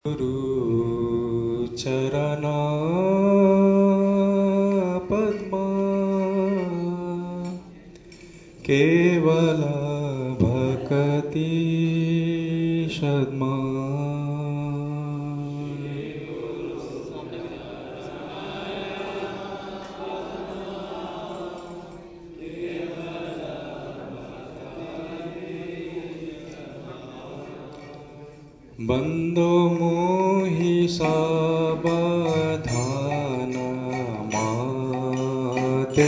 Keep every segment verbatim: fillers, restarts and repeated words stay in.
गुरु चरणा पद्मा केवल भक्ति सद्मा बंदो मोहि सावधान माते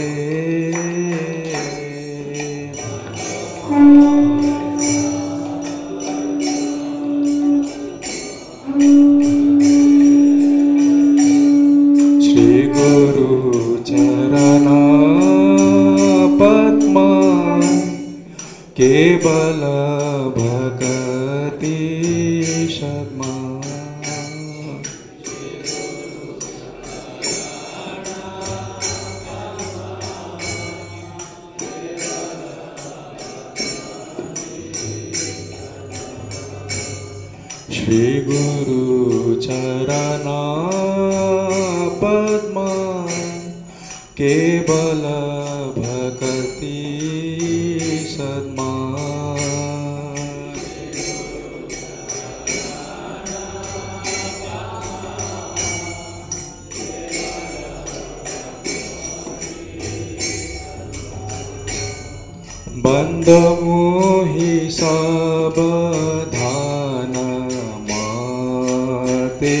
श्री गुरु चरणा पद्मा केवल भक्ति सद्मा श्री गुरु चरणा पद्मा केवल भक्ति सद्मा बंद मोहि सावधान माते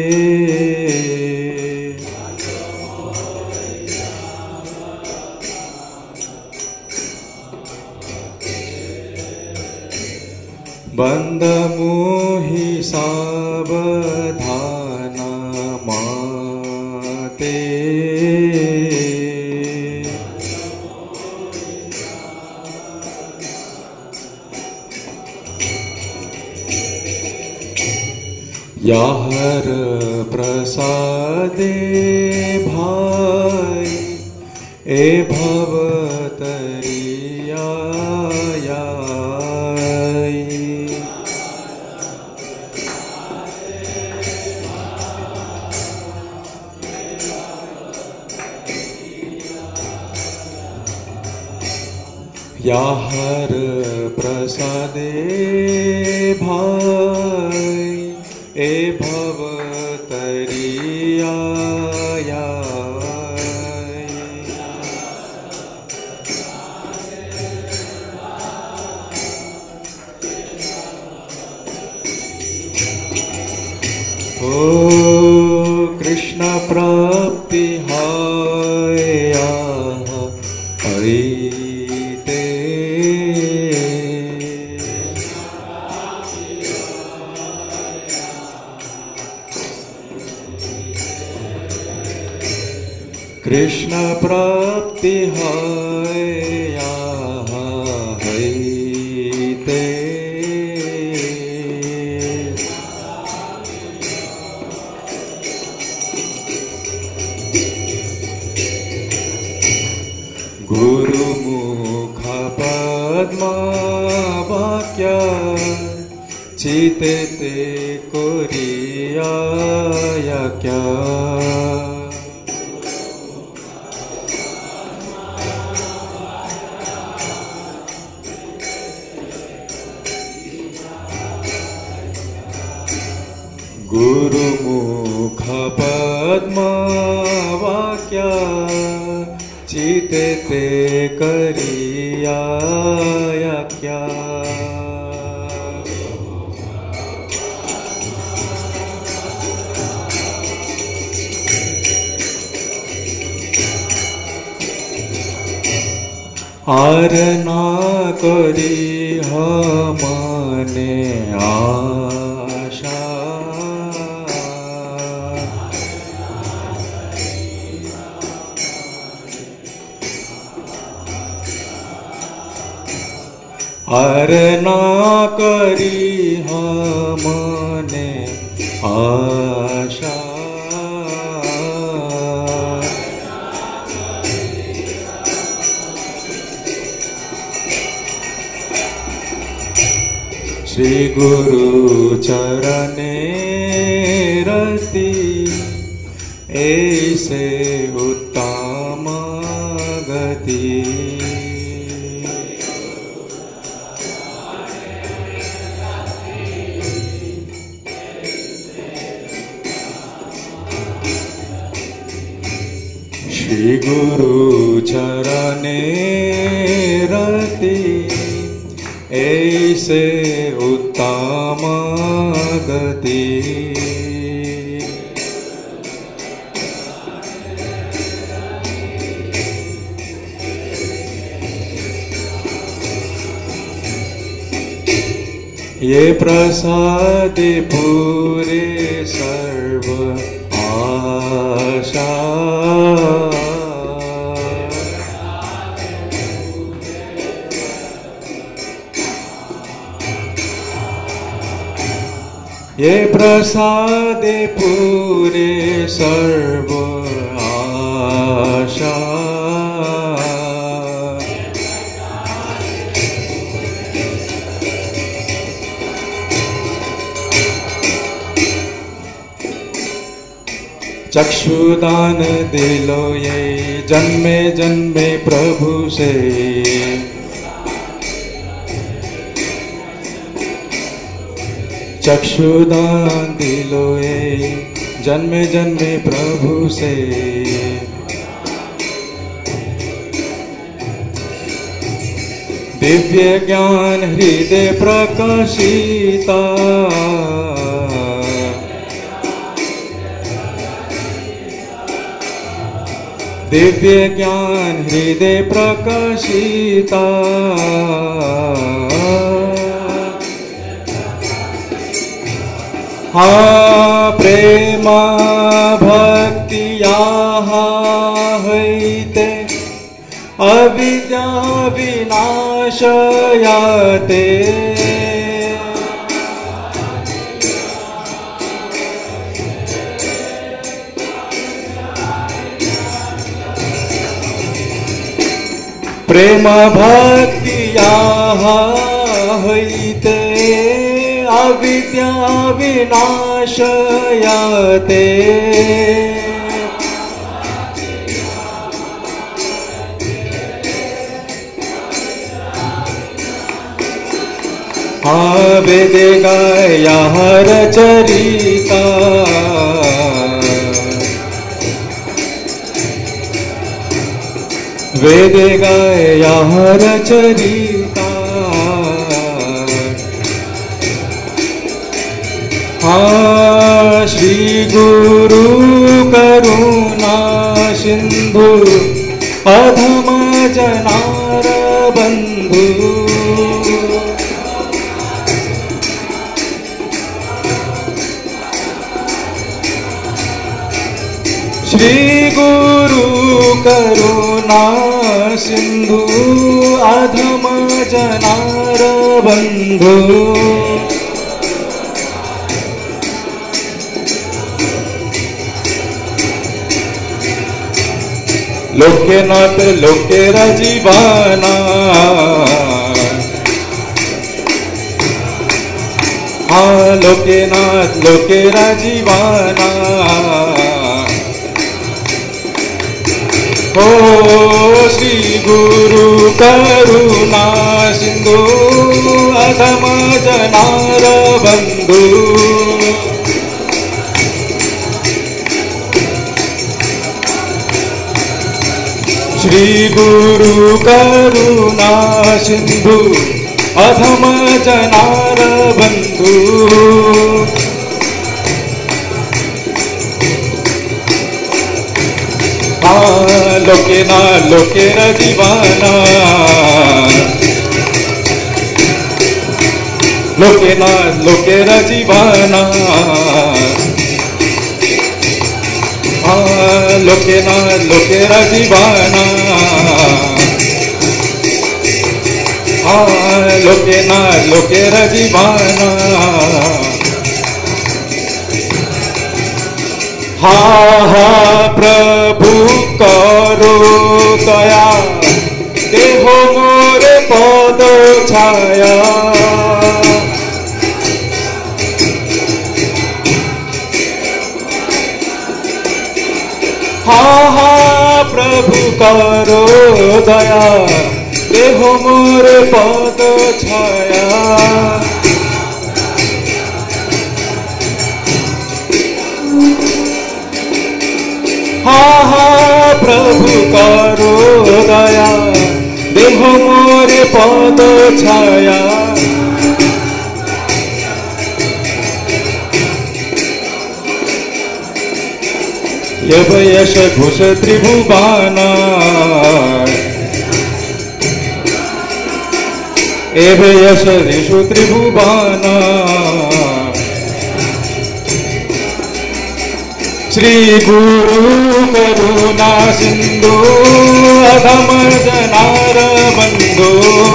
बंद मोहि सावधान माते याहर प्रसादे भाई ए भवतरिया याहर प्रसादे भाई ए भवतरिया ओ कृष्ण प्राप्ति हाय हरि कृष्ण प्राप्ति है ते गुरुमुख पद्मा वाक्य चिते ते कोरिया क्या गुरुमुख पद्मा वाक्य चिते ते करिया क्या आर ना करी हमने आशा हर ना करी हमने आशा श्री गुरु चरणे रति ऐसे उत्तम गति श्री गुरु चरणे रति ऐसे उत्तम गति ये प्रसादे पूरे सर्व आशा ये प्रसादे पूरे सर्व आशा चक्षुदान दिलो ये जन्मे जन्मे प्रभु से चक्षुदान दिलो ये जन्मे जन्मे प्रभु से दिव्य ज्ञान हृदय प्रकाशिता दिव्य ज्ञान हृदय प्रकाशिता हा प्रेमा भक्ति हैते अविद्या विनाशयाते प्रेम भक्ति हैते अविद्या विनाशयाते वेदे गाया हर चरिता वेदे गाया हर चरिता हाँ श्री गुरु करुणा सिंधु अधम जनार बंधु श्री गुरु करुणा सिंधु अधम जनार बंधु लोके नाथ लोके राजीवाना हाँ लोके नाथ लोके राजीवाना ओ श्री गुरु करुणा सिंधु अधम जनार बंधु श्री गुरु करुणा सिंधु अधम जनार बंधु लोके ना लोके रजीवाना लोके ना लोके रजीवाना लोके ना लोके रजीवाना लोके ना लोके रजीवाना हा हा प्रभु करो दया देहो मोरे पद छाया हा हा प्रभु करो दया, देहो मोर पद छाया। हा हा प्रभु करो दया, देहो मोर पद छाया। यव यश घोष त्रिभुवन, एव यश ऋषु त्रिभुवन। श्री गुरु करुणा सिंधु, अधम जनार बंधु।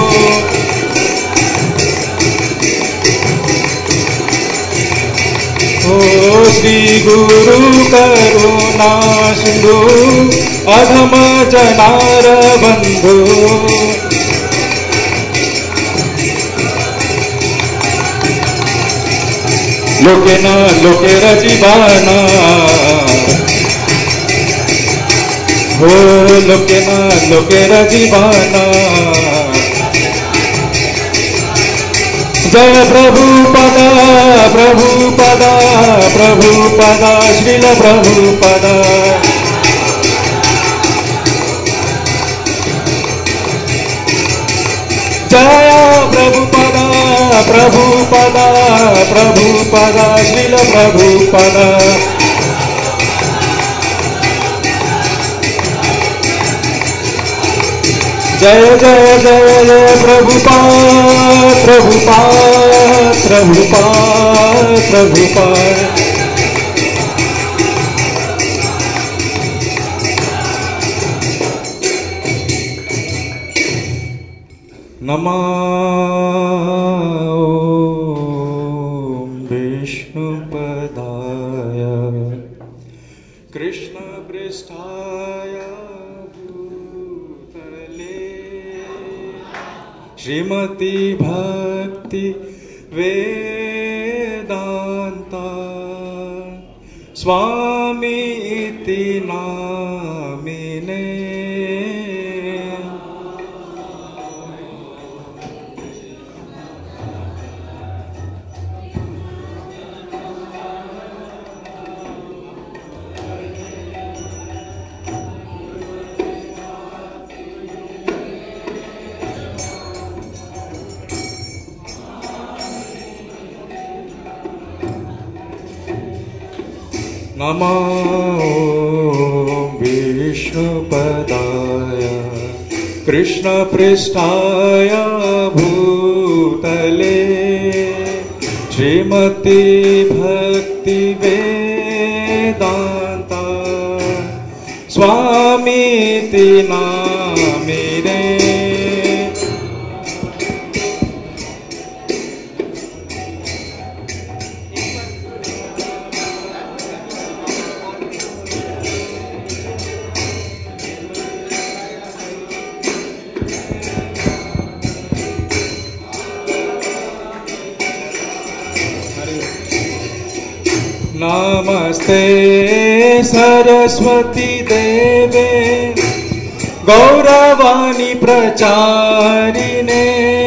ओ श्री गुरु करुणा सिंधु, अधम जनार बंधु। लोके न लोके रजीवाना, हो लोके न लोके रजीवाना। जय प्रभुपदा प्रभुपदा प्रभुपदा, श्रील प्रभुपदा। जय प्रभुपदा प्रभुपदा प्रभुपदा, श्रील प्रभुपदा। जय जय जय जय प्रभुपाद प्रभुपाद प्रभुपाद प्रभुपाद। नमः ॐ विष्णुपदाय कृष्णपृष्ठाय भूतले, श्रीमती भक्ति वेदांत स्वामी इति नामिने। नमो विष्णुपदाय कृष्णपृष्ठाय भूतले, श्रीमती भक्ति वेदांत स्वामीति नामिने। नमस्ते सरस्वती देवे गौरवाणी प्रचारिणे,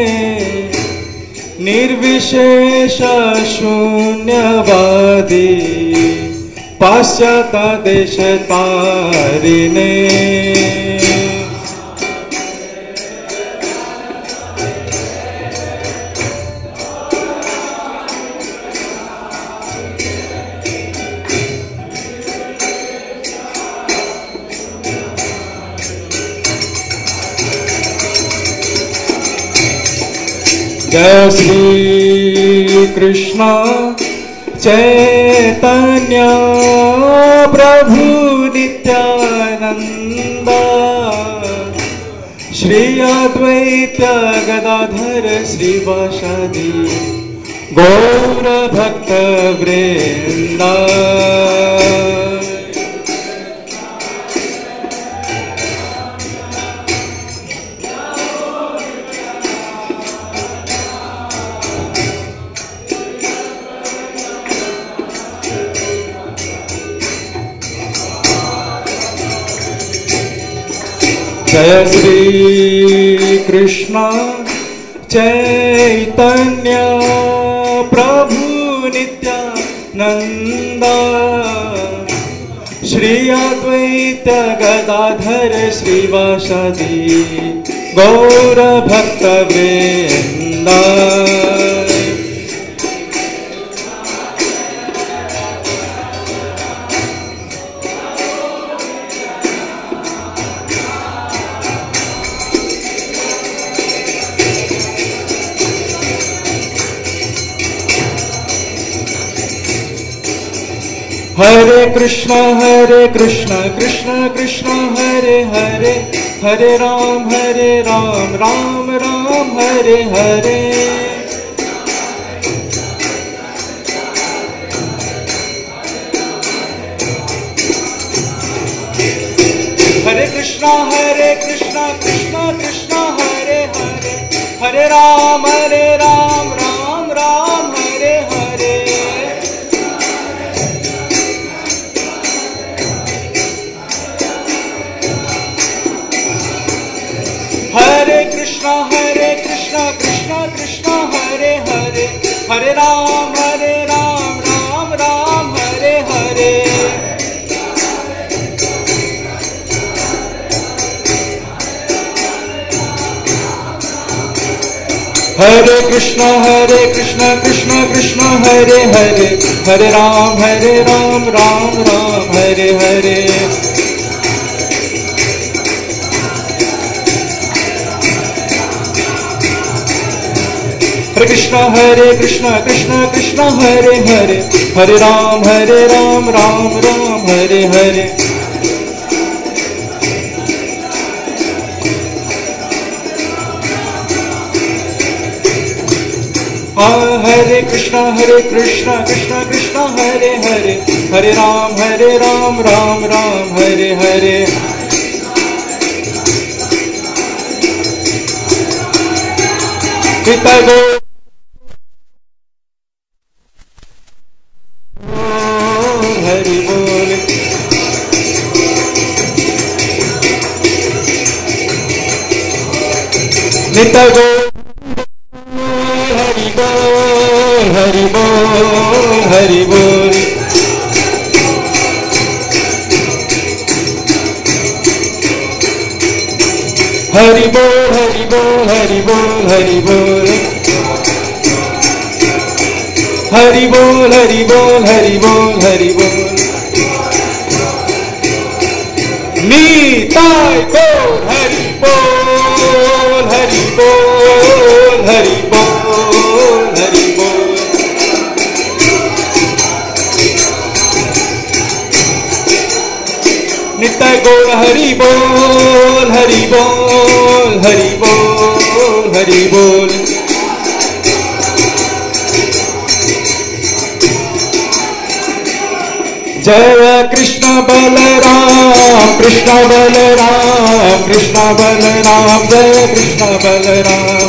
निर्विशेष शून्यवादी पाश्चात्य देश तारिणे। जय श्री कृष्ण चैतन्य प्रभु नित्यानंद, श्री अद्वैत गदाधर श्रीवासादि गौर भक्त वृंद। जय श्री कृष्ण चैतन्य प्रभु नित्यानंद श्री अद्वैत गदाधर श्रीवासादि गौर भक्त वृंद। हरे कृष्ण हरे कृष्ण कृष्ण कृष्ण हरे हरे हरे राम हरे राम राम राम हरे हरे। हरे कृष्ण हरे कृष्ण कृष्ण कृष्ण हरे हरे हरे राम हरे राम राम राम हरे हरे। हरे कृष्ण हरे कृष्ण कृष्ण कृष्ण हरे हरे हरे राम हरे राम राम राम हरे हरे। हरे कृष्ण हरे कृष्ण कृष्ण कृष्ण हरे हरे हरे राम हरे राम राम राम हरे हरे। हरे कृष्ण हरे कृष्ण कृष्ण कृष्ण हरे हरे हरे राम हरे राम राम राम हरे हरे। हरे कृष्ण हरे कृष्ण कृष्ण कृष्ण हरे हरे हरे राम हरे राम राम राम हरे हरे। पिता गो हरि बोल। निता गो हरि बोल हरि बोल हरि बोल। हरि बोल हरि बोल हरि बोल हरि बोल। हरि बोल हरि बोल हरि बोल हरि बोल। नीताय गौर हरि बोल हरि बोल हरि बोल हरि बोल। निताय गौर हरि बोल हरि बोल हरि बोल हरि बोल। जय कृष्ण बलराम कृष्ण बलराम कृष्ण बलराम जय कृष्ण बलराम।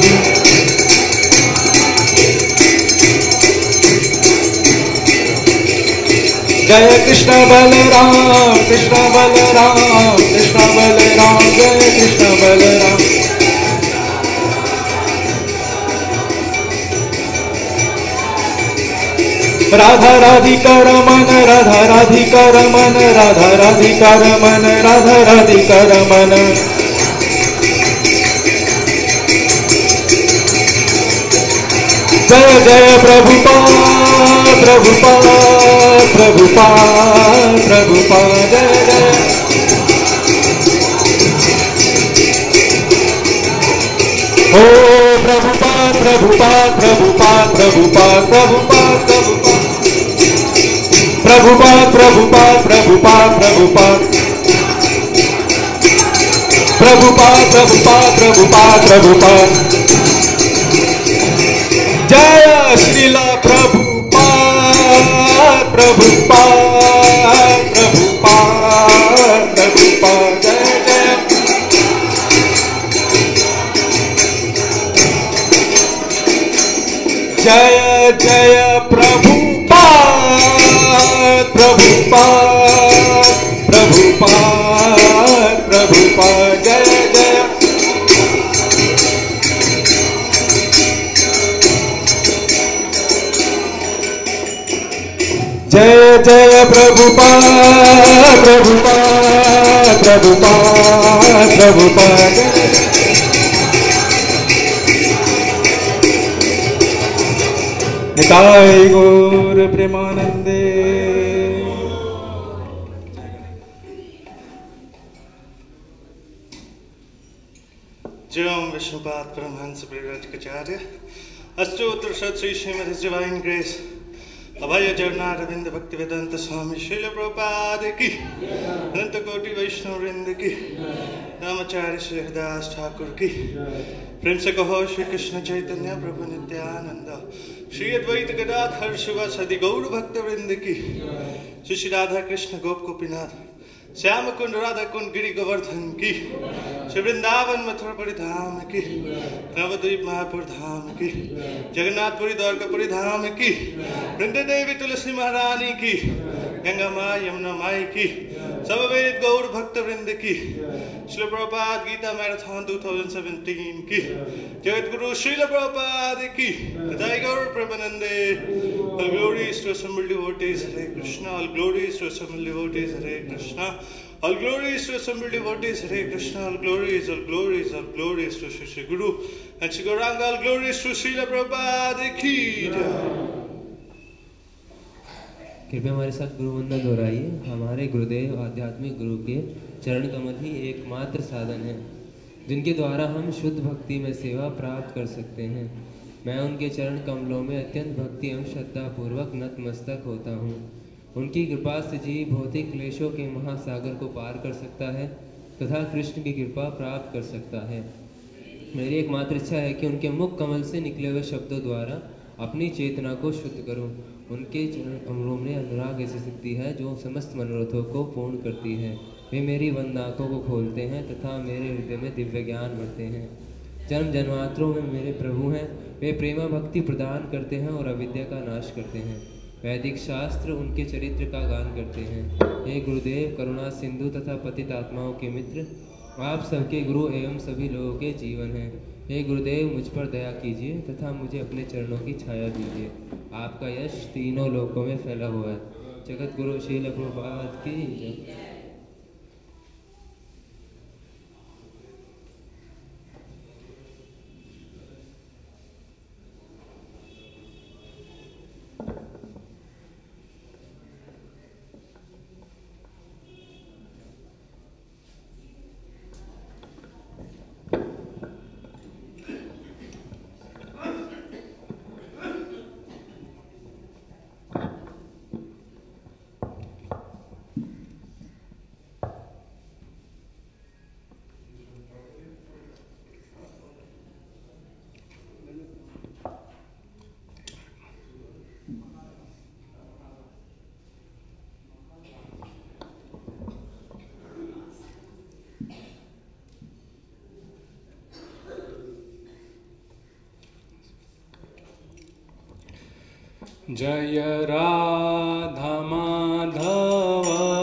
जय कृष्ण बलराम कृष्ण बलराम कृष्ण बलराम जय कृष्ण बलराम। राधा राधिका रमन राधा राधिका रमन राधा राधिका रमन राधा राधिका रमन। जय जय प्रभुपाद प्रभुपाद प्रभुपाद प्रभुपाद जय जय। ओ प्रभुपाद प्रभुपाद प्रभुपाद प्रभुपाद प्रभुपाद प्रभुपाद प्रभुपाद प्रभुपाद प्रभुपाद प्रभुपाद प्रभुपाद प्रभुपाद प्रभुपाद। जय श्रीला प्रभुपाद प्रभुपाद प्रभुपाद प्रभुपाद जय जय। जय जय प्रभुपाद प्रभुपाद प्रभुपाद प्रभुपाद जय जय। जय जय प्रभुपाद प्रभुपाद प्रभुपाद प्रभुपाद। निताय गौर प्रेमानंदे। जय ओम विष्णुपाद परमहंस परिव्राजकाचार्य अष्टोत्तर शत Shri Srimad his divine grace Abhay Jagannath Arvind Bhakti Vedanta स्वामी श्रील प्रभुपाद की, अनंत कोटि वैष्णव वृंद की, नामाचार्य श्री हरिदास ठाकुर की। प्रेम से कहो श्री कृष्ण चैतन्य प्रभु नित्यानंद, श्री अद्वैत गदाधर शिवासादि गौर भक्त वृंद की। श्री श्री राधा कृष्ण गोप गोपीनाथ श्याम कुंड राधा कुंड गिरि गोवर्धन की। श्री वृंदावन मथुरापुरी धाम की, नवद्वीप महापुर धाम की, जगन्नाथपुरी द्वारकापुरी धाम की, वृंदा देवी तुलसी महारानी की, गंगा माँ यमुना माई की, सब वेद गौर भक्त वृंद की। श्रील प्रभुपाद गीता मैराथन दो हज़ार सत्रह की। जगत गुरु श्रील प्रभुपाद की, जय गौर प्रेमानंदे। All glories to assembled devotees, Hare Krishna. All glories to assembled devotees, Hare Krishna. All glories to assembled devotees, Hare Krishna. All glories, all glories, all glories to Shri Shri Guru and Shri Gauranga. All glories to Srila Prabhupada ki jai. कृपया हमारे साथ गुरु वंदना दोहराइए। हमारे गुरुदेव आध्यात्मिक गुरु के चरण कमल ही एकमात्र साधन है जिनके द्वारा हम शुद्ध भक्ति में सेवा प्राप्त कर सकते हैं। मैं उनके चरण कमलों में अत्यंत भक्ति एवं श्रद्धा पूर्वक नतमस्तक होता हूँ। उनकी कृपा से जीव भौतिक क्लेशों के महासागर को पार कर सकता है तथा कृष्ण की कृपा प्राप्त कर सकता है। मेरी एकमात्र इच्छा है कि उनके मुख कमल से निकले हुए शब्दों द्वारा अपनी चेतना को शुद्ध करूं। उनके चरण कमलों में अनुराग ऐसी शक्ति है जो समस्त मनोरथों को पूर्ण करती है। वे मेरी बंद आँखों को खोलते हैं तथा मेरे हृदय में दिव्य ज्ञान भरते हैं। जन्म जन्मांतरों में मेरे प्रभु हैं। वे प्रेमा भक्ति प्रदान करते हैं और अविद्या का नाश करते हैं। वैदिक शास्त्र उनके चरित्र का गान करते हैं। हे गुरुदेव, करुणा सिंधु तथा पतित आत्माओं के मित्र, आप सबके गुरु एवं सभी लोगों के जीवन हैं। हे गुरुदेव, मुझ पर दया कीजिए तथा मुझे अपने चरणों की छाया दीजिए। आपका यश तीनों लोकों में फैला हुआ है। जगत गुरु श्रील प्रभुपाद की जय। जय राधा माधव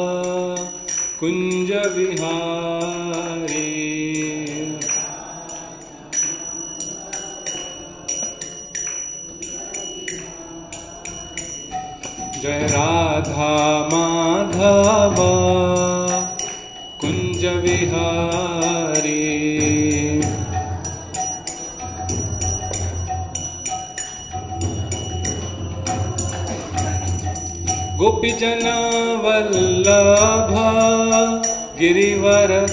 कुंज विहारी, जय राधा माधव कुंज विहारी। गोपीजन वल्लभ गिरिवरधारी,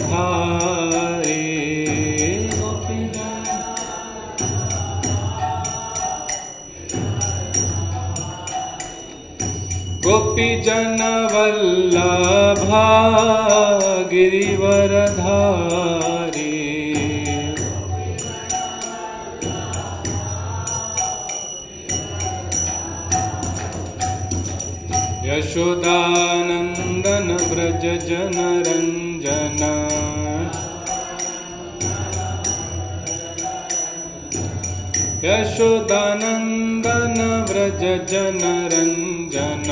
गोपीजन वल्लभ गिरिवरधारी। यशोदानंदन व्रज जन रंजन, यशोदानंदन व्रज जन रंजन,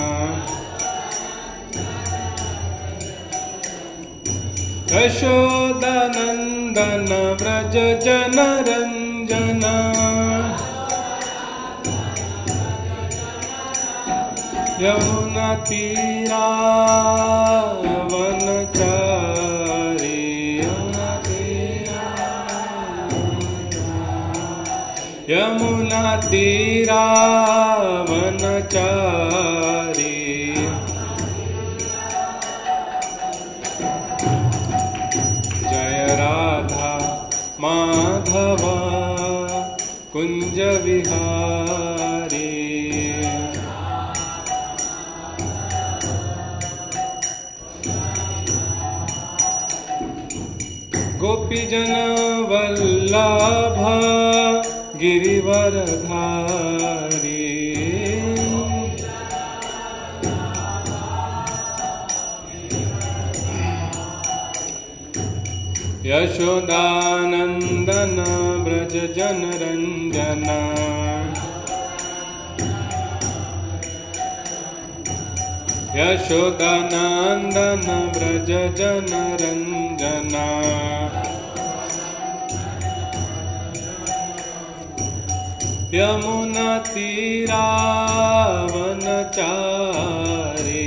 यशोदानंदन व्रज जन रंजन। यमुना यमुना तीरा वनचारी, यमुना तीरा यमुना तीरा वनचारी, जय राधा माधव कुंज विहारी। गोपीजन वल्लभ गिरिवरधारी, यशोदानंदन ब्रज जन रंजन, यशोदानंदन ब्रज जन रंजन, यमुना तीरा वनचारी,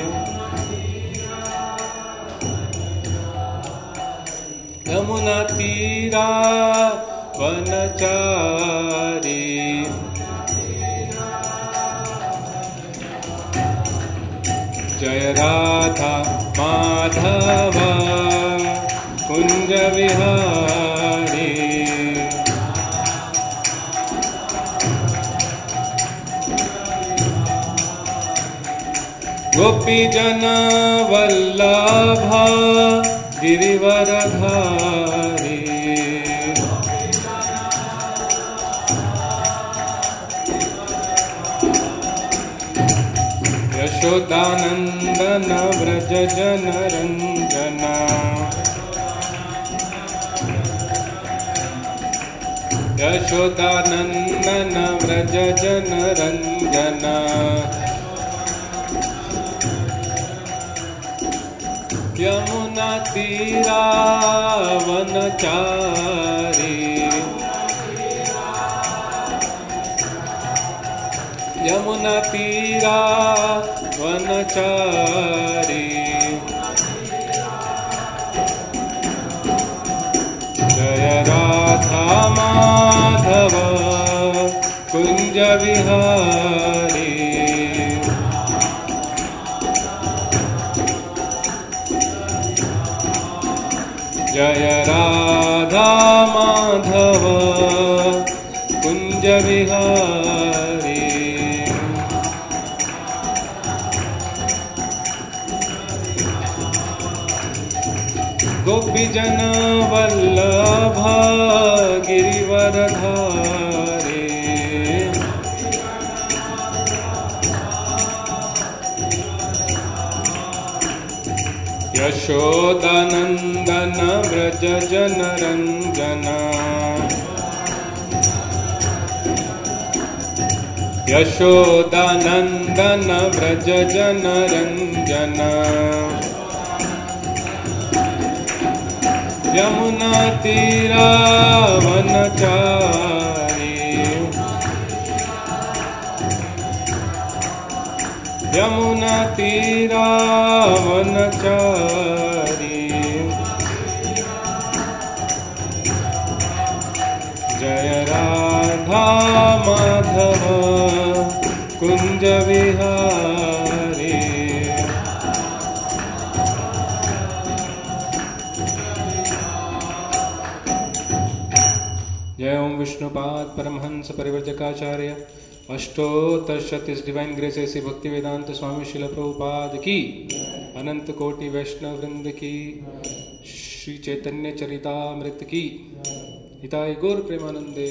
यमुना तीरा वनचारी, जय राधा माधव कुंज विहारी। गोपीजन वल्लभ गिरिवरधारी, यशोदानंदन व्रज जन रंजना, यशोदानंदन व्रज जन रंजना, यमुना तीरा वनचारी, यमुना तीरा वनचारी, जय राधा माधव कुंज विहारी। जय राधा माधव कुंज विहारी। गोपीजन वल्लभ गिरिवरधारी, यशोदानंदन व्रज जन रंजना, यशोदानंदन व्रज जन रंजना, यमुना तीरा वनचारी, यमुना तीरा वनचारी, जय राधा माधव कुंज विहारी। जय ओम विष्णुपाद परमहंस परिव्रजकाचार्य अष्टोत्तरशतीस divine grace A C Bhakti Vedanta स्वामी शिल प्रभुपाद की, अनंत कोटि वैष्णव वृंद की, श्री चैतन्य चरितामृत की, हिताय गौर प्रेमानंदे।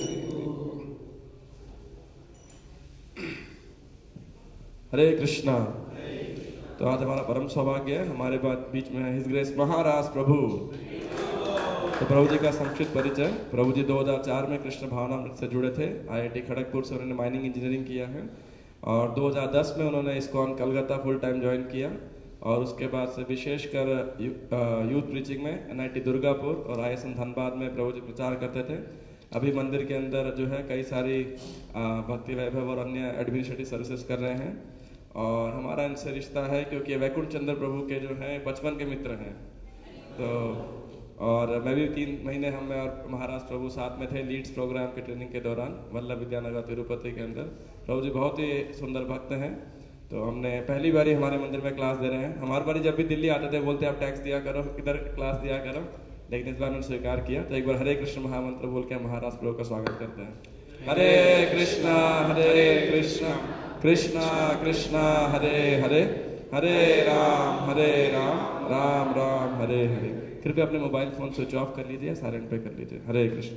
हरे कृष्णा। तो आज हमारा परम सौभाग्य है, हमारे बाद बीच में हिज ग्रेस महाराज प्रभु। तो प्रभु जी का संक्षिप्त परिचय। प्रभु जी दो हज़ार चार में कृष्ण भावनामृत से जुड़े थे। आईआईटी खड़गपुर से उन्होंने माइनिंग इंजीनियरिंग किया है और दो हज़ार दस में उन्होंने ISKCON Calcutta full time join किया और उसके बाद से विशेषकर यूथ प्रीचिंग में एनआईटी दुर्गापुर और आईएसएम धनबाद में प्रभु जी प्रचार करते थे। अभी मंदिर के अंदर जो है कई सारी भक्ति वैभव और अन्य एडमिनिस्ट्रेटिव सर्विसेज कर रहे हैं और हमारा इनसे रिश्ता है क्योंकि वैकुंठ चंद्र प्रभु के जो हैं बचपन के मित्र हैं। तो और मैं भी तीन महीने हम मैं और महाराज प्रभु साथ में थे लीड्स प्रोग्राम के ट्रेनिंग के दौरान वल्लभ विद्यानगर तिरुपति के अंदर। प्रभु जी बहुत ही सुंदर भक्त हैं। तो हमने पहली बारी हमारे मंदिर में क्लास दे रहे हैं। हमारी बारी जब भी दिल्ली आते थे बोलते आप टैक्स दिया करो, इधर क्लास दिया करो, लेकिन इस बार उन्होंने स्वीकार किया। तो एक बार हरे कृष्ण महामंत्र बोल के महाराज प्रभु का स्वागत करते हैं। हरे कृष्णा हरे कृष्णा कृष्णा कृष्णा हरे हरे हरे राम हरे राम राम राम हरे हरे। कृपया अपने मोबाइल फोन स्विच ऑफ कर लीजिए, साइलेंट पे कर लीजिए। हरे कृष्ण।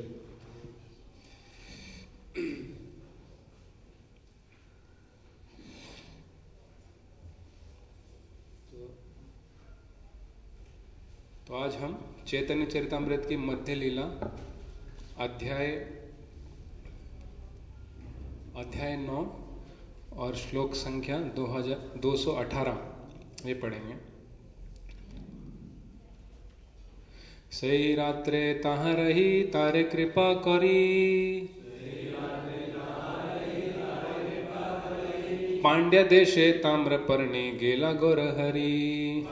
तो आज हम चैतन्य चरितामृत की मध्य लीला अध्याय अध्याय नौ और श्लोक संख्या दो हजार दो सौ अठारह ये पढ़ेंगे। सही रात्रे ताह रही तारे कृपा करी, पांड्य देशे ताम्रपर्णी गेला गोरहरी।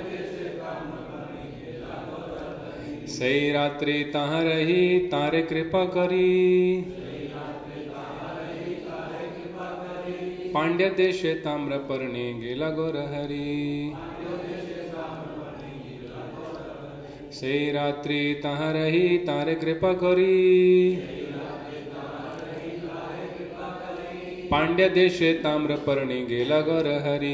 सही रात्रि ताह रही तारे कृपा करी, पांड्य देशे ताम्रपर्णी गेला गोरहरी। सही रात्रि ताह रही तारे कृपा करी, पांड्य देशे ताम्रपर्णी गेला गोरहरी।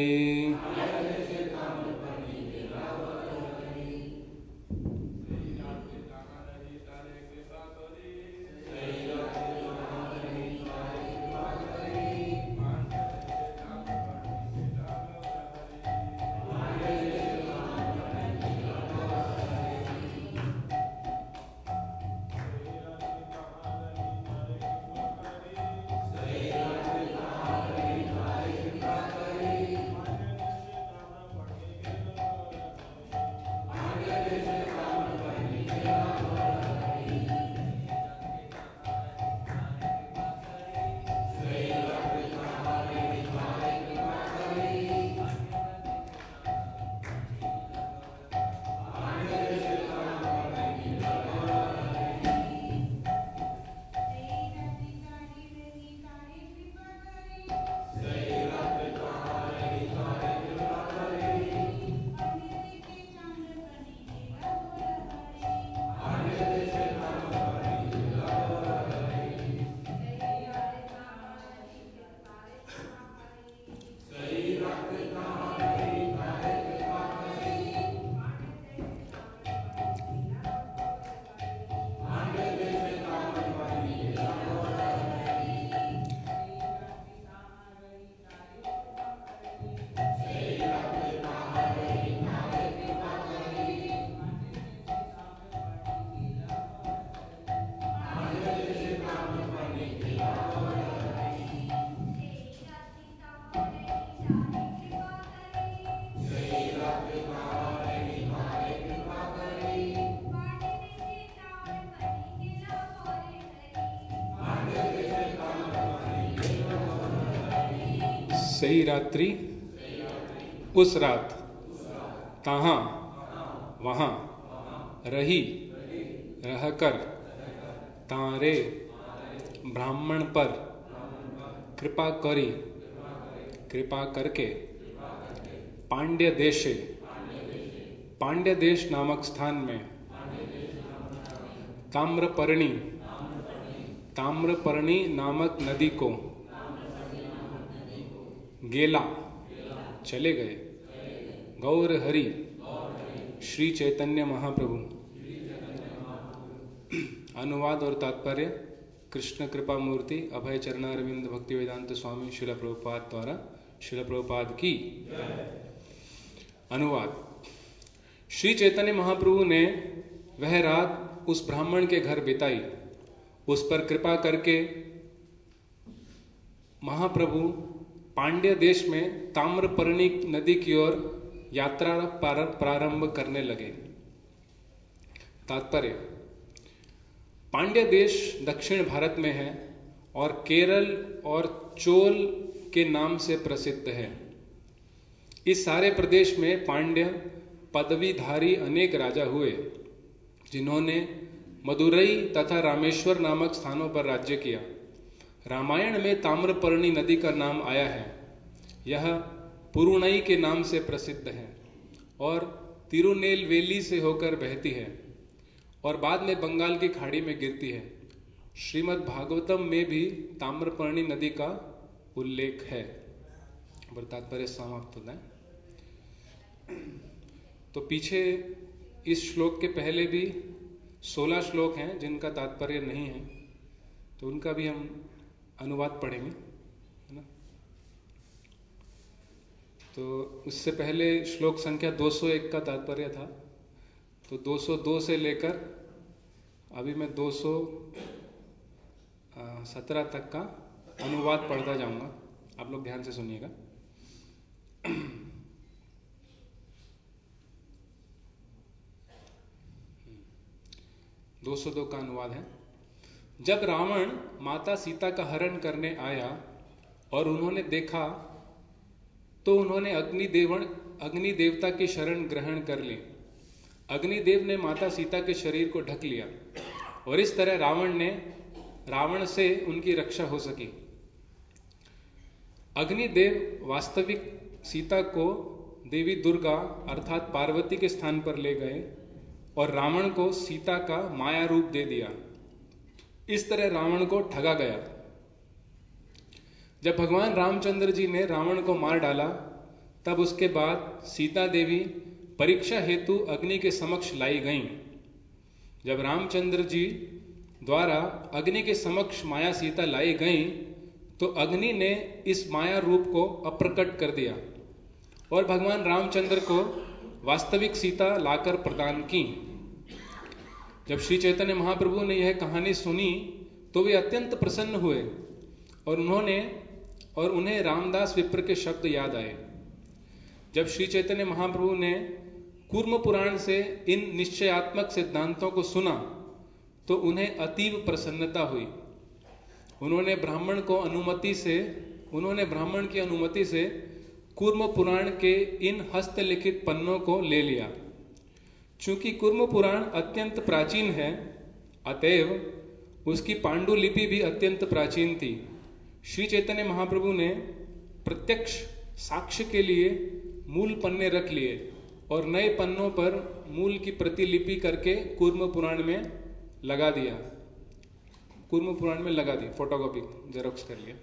सही रात्रि उस रात तहाँ वहाँ रही रहकर तारे ब्राह्मण पर कृपा करी कृपा करके पांड्य देशे पांड्य देश नामक स्थान में ताम्रपर्णी ताम्रपर्णी नामक नदी को गेला चले गए गौर हरि श्री चैतन्य महाप्रभु। अनुवाद और तात्पर्य कृष्ण कृपा मूर्ति अभय चरणारविंद भक्ति वेदांत स्वामी शिल प्रभुपाद द्वारा शिल प्रभुपाद की अनुवाद। श्री चैतन्य महाप्रभु ने वह रात उस ब्राह्मण के घर बिताई। उस पर कृपा करके महाप्रभु पांड्य देश में ताम्रपर्णी नदी की ओर यात्रा प्रारंभ करने लगे। तात्पर्य पांड्य देश दक्षिण भारत में है और केरल और चोल के नाम से प्रसिद्ध है। इस सारे प्रदेश में पांड्य पदवीधारी अनेक राजा हुए, जिन्होंने मदुरई तथा रामेश्वर नामक स्थानों पर राज्य किया। रामायण में ताम्रपर्णी नदी का नाम आया है। यह पुरुणई के नाम से प्रसिद्ध है और तिरुनेलवेली से होकर बहती है और बाद में बंगाल की खाड़ी में गिरती है। श्रीमद् भागवतम में भी ताम्रपर्णी नदी का उल्लेख है। तात्पर्य समाप्त होता है। तो पीछे इस श्लोक के पहले भी सोलह श्लोक हैं जिनका तात्पर्य नहीं है, तो उनका भी हम अनुवाद पढ़ेंगे, है ना। तो उससे पहले श्लोक संख्या दो सौ एक का तात्पर्य था, तो दो सौ दो से लेकर अभी मैं दो सौ सत्रह तक का अनुवाद पढ़ता जाऊंगा। आप लोग ध्यान से सुनिएगा। दो सौ दो का अनुवाद है। जब रावण माता सीता का हरण करने आया और उन्होंने देखा तो उन्होंने अग्निदेवन अग्नि देवता की शरण ग्रहण कर ली। अग्निदेव ने माता सीता के शरीर को ढक लिया और इस तरह रावण ने रावण से उनकी रक्षा हो सकी। अग्निदेव वास्तविक सीता को देवी दुर्गा अर्थात पार्वती के स्थान पर ले गए और रावण को सीता का माया रूप दे दिया। इस तरह रावण को ठगा गया। जब भगवान रामचंद्र जी ने रावण को मार डाला, तब उसके बाद सीता देवी परीक्षा हेतु अग्नि के समक्ष लाई गईं। जब रामचंद्र जी द्वारा अग्नि के समक्ष माया सीता लाई गईं, तो अग्नि ने इस माया रूप को अप्रकट कर दिया और भगवान रामचंद्र को वास्तविक सीता लाकर प्रदान की। जब श्री चैतन्य महाप्रभु ने यह कहानी सुनी तो वे अत्यंत प्रसन्न हुए और उन्होंने और उन्हें रामदास विप्र के शब्द याद आए। जब श्री चैतन्य महाप्रभु ने कूर्म पुराण से इन निश्चयात्मक सिद्धांतों को सुना तो उन्हें अतीव प्रसन्नता हुई। उन्होंने ब्राह्मण को अनुमति से उन्होंने ब्राह्मण की अनुमति से कूर्म पुराण के इन हस्तलिखित पन्नों को ले लिया। चूंकि कूर्म पुराण अत्यंत प्राचीन है, अतएव उसकी पांडुलिपि भी अत्यंत प्राचीन थी। श्री चैतन्य महाप्रभु ने प्रत्यक्ष साक्ष्य के लिए मूल पन्ने रख लिए और नए पन्नों पर मूल की प्रतिलिपि करके कूर्म पुराण में लगा दिया कूर्म पुराण में लगा दी फोटोकॉपी जेरोक्स कर लिया।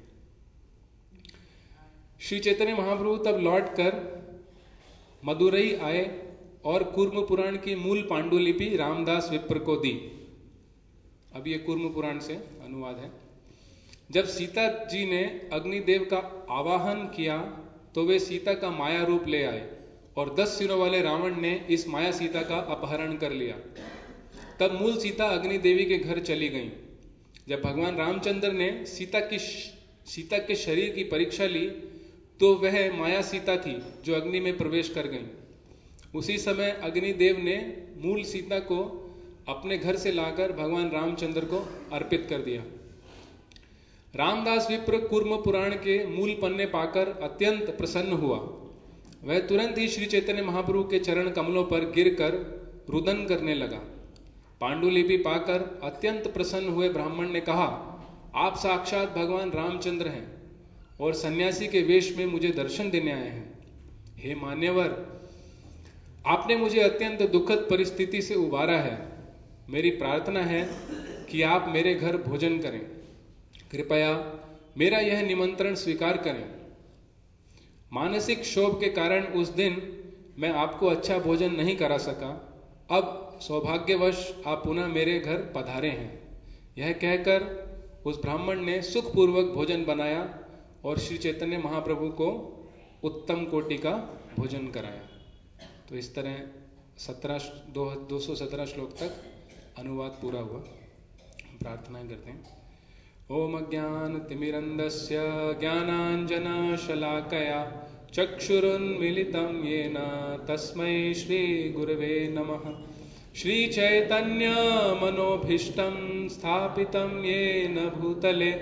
श्री चैतन्य महाप्रभु तब लौटकर मदुरई आए और कूर्म पुराण की मूल पांडुलिपि रामदास विप्र को दी। अब ये कूर्म पुराण से अनुवाद है। जब सीता जी ने अग्निदेव का आवाहन किया तो वे सीता का माया रूप ले आए और दस सिरों वाले रावण ने इस माया सीता का अपहरण कर लिया। तब मूल सीता अग्निदेवी के घर चली गईं। जब भगवान रामचंद्र ने सीता की सीता के शरीर की परीक्षा ली तो वह माया सीता थी जो अग्नि में प्रवेश कर गई। उसी समय अग्निदेव ने मूल सीता को अपने घर से लाकर भगवान रामचंद्र को अर्पित कर दिया। रामदास विप्र कूर्म पुराण के मूल पन्ने पाकर अत्यंत प्रसन्न हुआ। वह तुरंत ही श्री चैतन्य महाप्रभु के चरण कमलों पर गिरकर रुदन करने लगा। पांडुलिपि पाकर अत्यंत प्रसन्न हुए ब्राह्मण ने कहा, आप साक्षात भगवान रामचंद्र हैं और सन्यासी के वेश में मुझे दर्शन देने आए हैं। हे मान्यवर, आपने मुझे अत्यंत दुखद परिस्थिति से उबारा है। मेरी प्रार्थना है कि आप मेरे घर भोजन करें। कृपया मेरा यह निमंत्रण स्वीकार करें। मानसिक क्षोभ के कारण उस दिन मैं आपको अच्छा भोजन नहीं करा सका। अब सौभाग्यवश आप पुनः मेरे घर पधारे हैं। यह कहकर उस ब्राह्मण ने सुखपूर्वक भोजन बनाया और श्री चैतन्य महाप्रभु को उत्तम कोटि का भोजन कराया। तो इस तरह सत्रह दो दो सौ सत्रह श्लोक तक अनुवाद पूरा हुआ। प्रार्थना करते हैं। ओम अज्ञान तिमिरंधस्य ज्ञानांजन शलाकया चक्षुरुन्मिलितं येन तस्मै श्री गुरवे नमः। श्री चैतन्य मनोभीष्टं स्थापितं येन भूतले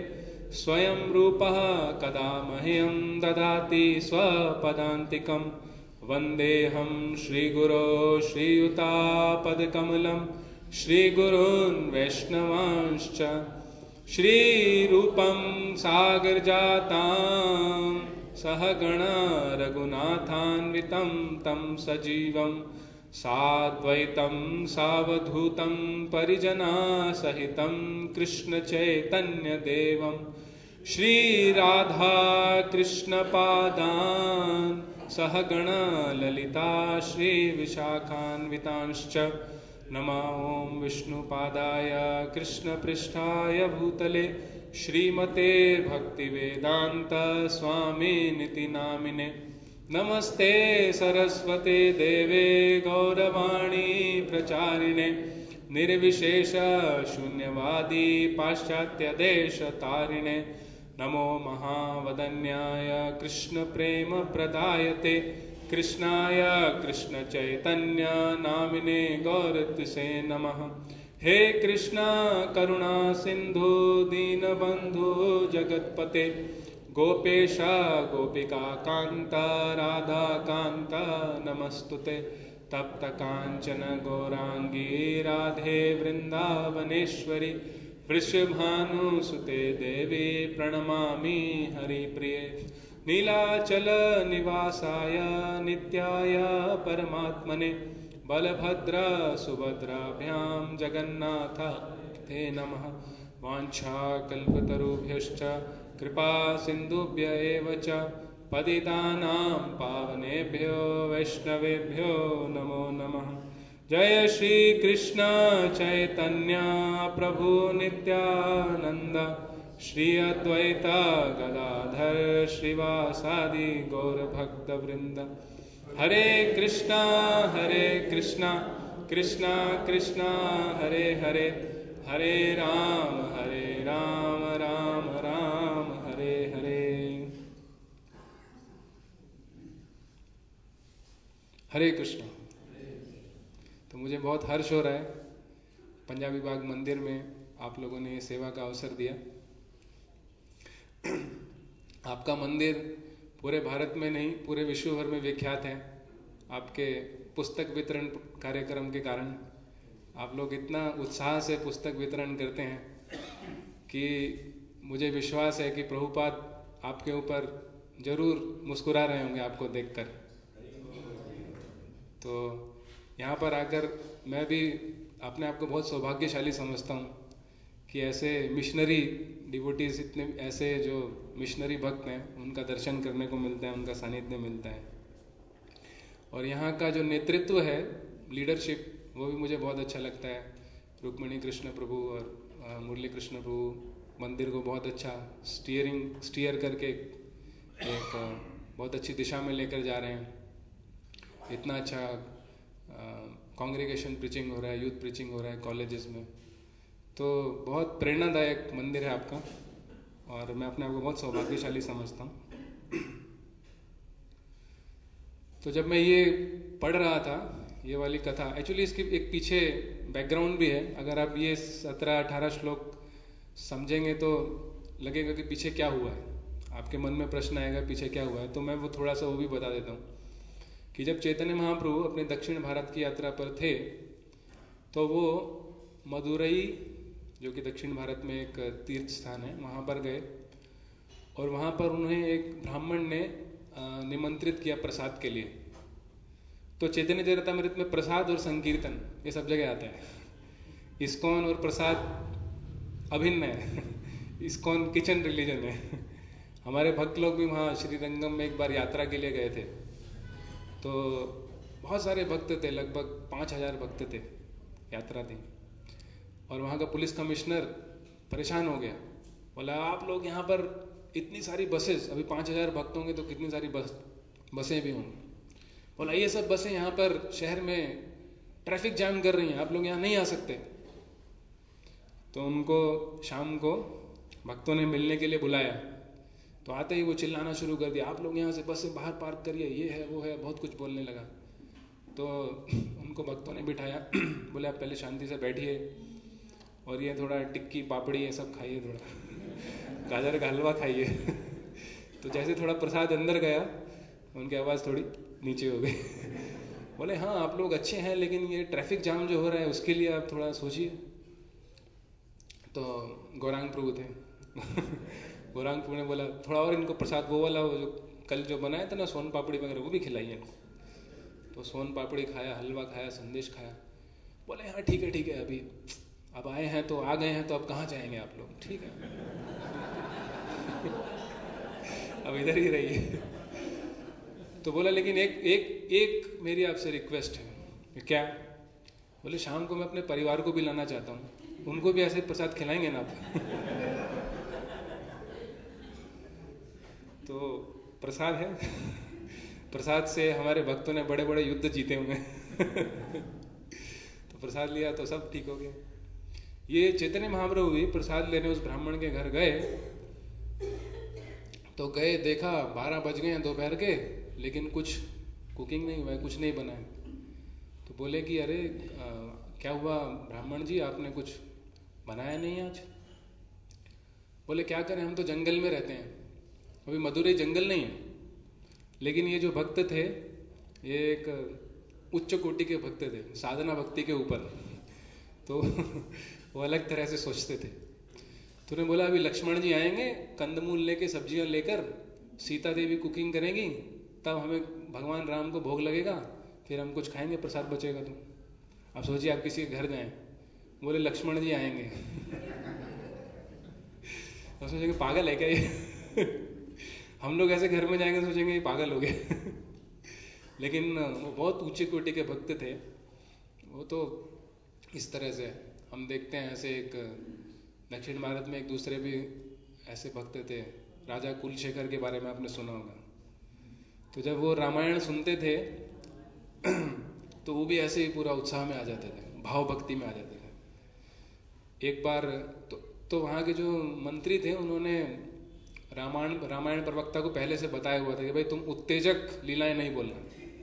स्वयं रूपः कदा मह्यं ददाति स्वपदान्तिकं वन्देऽहं श्रीगुरो श्रीयुतापदकमलं श्रीगुरून् वैष्णवांश्च श्रीरूपं सागरजातां सहगणा रघुनाथान्वितं तं सजीवं साद्वैतं सावधूतं परिजनासहितं कृष्णचैतन्यदेवं श्रीराधा कृष्णपादान् सहगणा ललिता श्रीविशाखान्वितांश्च नमः ॐ विष्णुपादाय कृष्णपृष्ठाय भूतले श्रीमते भक्तिवेदान्त स्वामिनिति नामिने नमस्ते सरस्वते देवे गौरवाणी प्रचारिणे निर्विशेष शून्यवादी पाश्चात्यदेशतारिणे नमो महावदन्याय कृष्णप्रेम प्रदायते कृष्णाय कृष्णचैतन्य नामिने गौरतिसे नमः। हे कृष्णा करुणा सिंधु दीनबंधु जगत्पते गोपेश गोपिका कांत राधा कांत नमस्तुते तप्त कांचन गौरांगी राधे वृंदावनेश्वरी वृषभानुसुते देवी प्रणमामि हरिप्रिये नीलाचल निवासाय नित्याय परमात्मने बलभद्र सुभद्राभ्यां जगन्नाथ ते नमः। वाञ्छाकल्पतरुभ्यश्च कृपा सिन्धुभ्य एव च पतितानां पावनेभ्यो वैष्णवेभ्यो नमो नमः। जय श्री कृष्ण चैतन्य प्रभु नित्यानंद श्री अद्वैत गदाधर श्रीवासादि गौर भक्त वृंद। हरे कृष्णा हरे कृष्णा कृष्णा कृष्णा हरे हरे हरे राम हरे राम राम राम हरे हरे। हरे कृष्णा। तो मुझे बहुत हर्ष हो रहा है पंजाबी बाग मंदिर में आप लोगों ने ये सेवा का अवसर दिया। आपका मंदिर पूरे भारत में नहीं पूरे विश्व भर में विख्यात है। आपके पुस्तक वितरण कार्यक्रम के कारण आप लोग इतना उत्साह से पुस्तक वितरण करते हैं कि मुझे विश्वास है कि प्रभुपाद आपके ऊपर जरूर मुस्कुरा रहे होंगे आपको देखकर। तो यहाँ पर आकर मैं भी अपने आप को बहुत सौभाग्यशाली समझता हूँ कि ऐसे मिशनरी डिवोटीज इतने ऐसे जो मिशनरी भक्त हैं उनका दर्शन करने को मिलता है, उनका सानिध्य मिलता है। और यहाँ का जो नेतृत्व है लीडरशिप वो भी मुझे बहुत अच्छा लगता है। रुक्मिणी कृष्ण प्रभु और मुरली कृष्ण प्रभु मंदिर को बहुत अच्छा स्टीयरिंग स्टीयर करके एक बहुत अच्छी दिशा में लेकर जा रहे हैं। इतना अच्छा कांग्रेगेशन प्रीचिंग हो रहा है, यूथ प्रीचिंग हो रहा है कॉलेजेस में। तो बहुत प्रेरणादायक मंदिर है आपका और मैं अपने आप को बहुत सौभाग्यशाली समझता हूँ। तो जब मैं ये पढ़ रहा था ये वाली कथा, एक्चुअली इसकी एक पीछे बैकग्राउंड भी है। अगर आप ये सत्रह अठारह श्लोक समझेंगे तो लगेगा कि पीछे क्या हुआ है, आपके मन में प्रश्न आएगा पीछे क्या हुआ है। तो मैं वो थोड़ा सा वो भी बता देता हूँ कि जब चैतन्य महाप्रभु अपने दक्षिण भारत की यात्रा पर थे तो वो मदुरई जो कि दक्षिण भारत में एक तीर्थ स्थान है वहाँ पर गए और वहाँ पर उन्हें एक ब्राह्मण ने निमंत्रित किया प्रसाद के लिए। तो चैतन्य चरितामृत में प्रसाद और संकीर्तन ये सब जगह आता है। इस्कॉन और प्रसाद अभिन्न है। इस्कॉन किचन रिलीजन है। हमारे भक्त लोग भी वहाँ श्रीरंगम में एक बार यात्रा के लिए गए थे तो बहुत सारे भक्त थे, लगभग पाँच हजार भक्त थे, यात्रा थी। और वहाँ का पुलिस कमिश्नर परेशान हो गया, बोला आप लोग यहाँ पर इतनी सारी बसेस, अभी पाँच हजार भक्त होंगे तो कितनी सारी बस बसें भी होंगी। बोला ये सब बसें यहाँ पर शहर में ट्रैफिक जाम कर रही हैं, आप लोग यहाँ नहीं आ सकते। तो उनको शाम को भक्तों ने मिलने के लिए बुलाया तो आते ही वो चिल्लाना शुरू कर दिया, आप लोग यहाँ से बसें बाहर पार्क करिए, ये है वो है, बहुत कुछ बोलने लगा। तो उनको भक्तों ने बिठाया, बोले आप पहले शांति से बैठिए और ये थोड़ा टिक्की पापड़ी ये सब खाइए थोड़ा। गाजर का हलवा खाइए। तो जैसे थोड़ा प्रसाद अंदर गया, उनकी आवाज़ थोड़ी नीचे हो गई। बोले हाँ आप लोग अच्छे हैं, लेकिन ये ट्रैफिक जाम जो हो रहा है उसके लिए आप थोड़ा सोचिए। तो गौरांग प्रभु थे। गौरांग प्रभु ने बोला थोड़ा और इनको प्रसाद वो वाला, वो जो कल जो बनाया था ना सोन पापड़ी वगैरह, वो भी खिलाइए इनको। तो सोन पापड़ी खाया, हलवा खाया, संदेश खाया। बोले हाँ ठीक है ठीक है, अभी अब आए हैं तो आ गए हैं, तो अब कहाँ जाएंगे आप लोग, ठीक है अब इधर ही रहिए। तो बोला लेकिन एक एक एक मेरी आपसे रिक्वेस्ट है। क्या? बोले शाम को मैं अपने परिवार को भी लाना चाहता हूँ, उनको भी ऐसे प्रसाद खिलाएंगे ना आप? तो प्रसाद है, प्रसाद से हमारे भक्तों ने बड़े बड़े युद्ध जीते हुए हैं। तो प्रसाद लिया तो सब ठीक हो गया। ये चैतन्य महाप्रभु भी प्रसाद लेने उस ब्राह्मण के घर गए, तो गए देखा बारह बज गए हैं दोपहर के, लेकिन कुछ कुकिंग नहीं हुआ है, कुछ नहीं बना है। तो बोले कि अरे आ, क्या हुआ ब्राह्मण जी, आपने कुछ बनाया नहीं आज? बोले क्या करें, हम तो जंगल में रहते हैं, अभी मदुरई जंगल नहीं है, लेकिन ये जो भक्त थे ये एक उच्च कोटि के भक्त थे, साधना भक्ति के ऊपर, तो वो अलग तरह से सोचते थे। तो उन्होंने बोला अभी लक्ष्मण जी आएंगे कंदमूल लेके, सब्जियां लेकर, सीता देवी कुकिंग करेंगी, तब हमें भगवान राम को भोग लगेगा, फिर हम कुछ खाएंगे, प्रसाद बचेगा। तो अब सोचिए आप किसी के घर जाएं, बोले लक्ष्मण जी आएंगे, तो सोचेंगे पागल है क्या ये? हम लोग ऐसे घर में जाएंगे तो सोचेंगे ये पागल हो गए। लेकिन वो बहुत ऊंचे कोटि के भक्त थे। वो तो इस तरह से हम देखते हैं, ऐसे एक दक्षिण भारत में एक दूसरे भी ऐसे भक्त थे, राजा कुलशेखर के बारे में आपने सुना होगा। तो जब वो रामायण सुनते थे तो वो भी ऐसे ही पूरा उत्साह में आ जाते थे, भाव भक्ति में आ जाते थे। एक बार तो, तो वहाँ के जो मंत्री थे उन्होंने रामायण रामायण प्रवक्ता को पहले से बताया हुआ था कि भाई तुम उत्तेजक लीलाएं नहीं बोलना।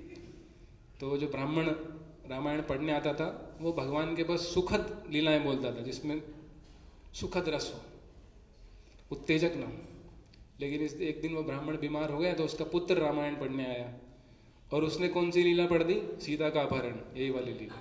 तो जो ब्राह्मण रामायण पढ़ने आता था वो भगवान के बस सुखद लीलाएं बोलता था, जिसमें सुखद रस हो, उत्तेजक ना हो। लेकिन इस एक दिन वो ब्राह्मण बीमार हो गया, तो उसका पुत्र रामायण पढ़ने आया, और उसने कौन सी लीला पढ़ दी? सीता का अपहरण, यही वाली लीला।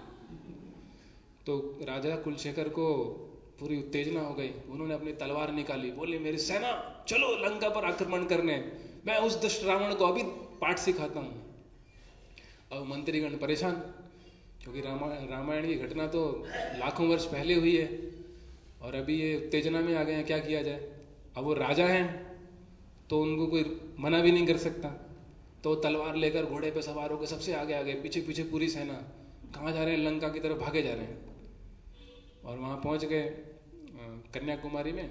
तो राजा कुलशेखर को पूरी उत्तेजना हो गई, उन्होंने अपनी तलवार निकाली, बोले मेरी सेना चलो लंका पर आक्रमण करने, मैं उस दुष्ट रावण को अभी पाठ सिखाता हूँ। अब मंत्रीगण परेशान, क्योंकि रामायण रामायण की घटना तो लाखों वर्ष पहले हुई है, और अभी ये उत्तेजना में आ गए हैं, क्या किया जाए? अब वो राजा हैं तो उनको कोई मना भी नहीं कर सकता। तो तलवार लेकर घोड़े पे सवार होकर सबसे आगे आ गए, पीछे पीछे पूरी सेना। कहाँ जा रहे हैं? लंका की तरफ भागे जा रहे हैं। और वहाँ पहुँच गए कन्याकुमारी में,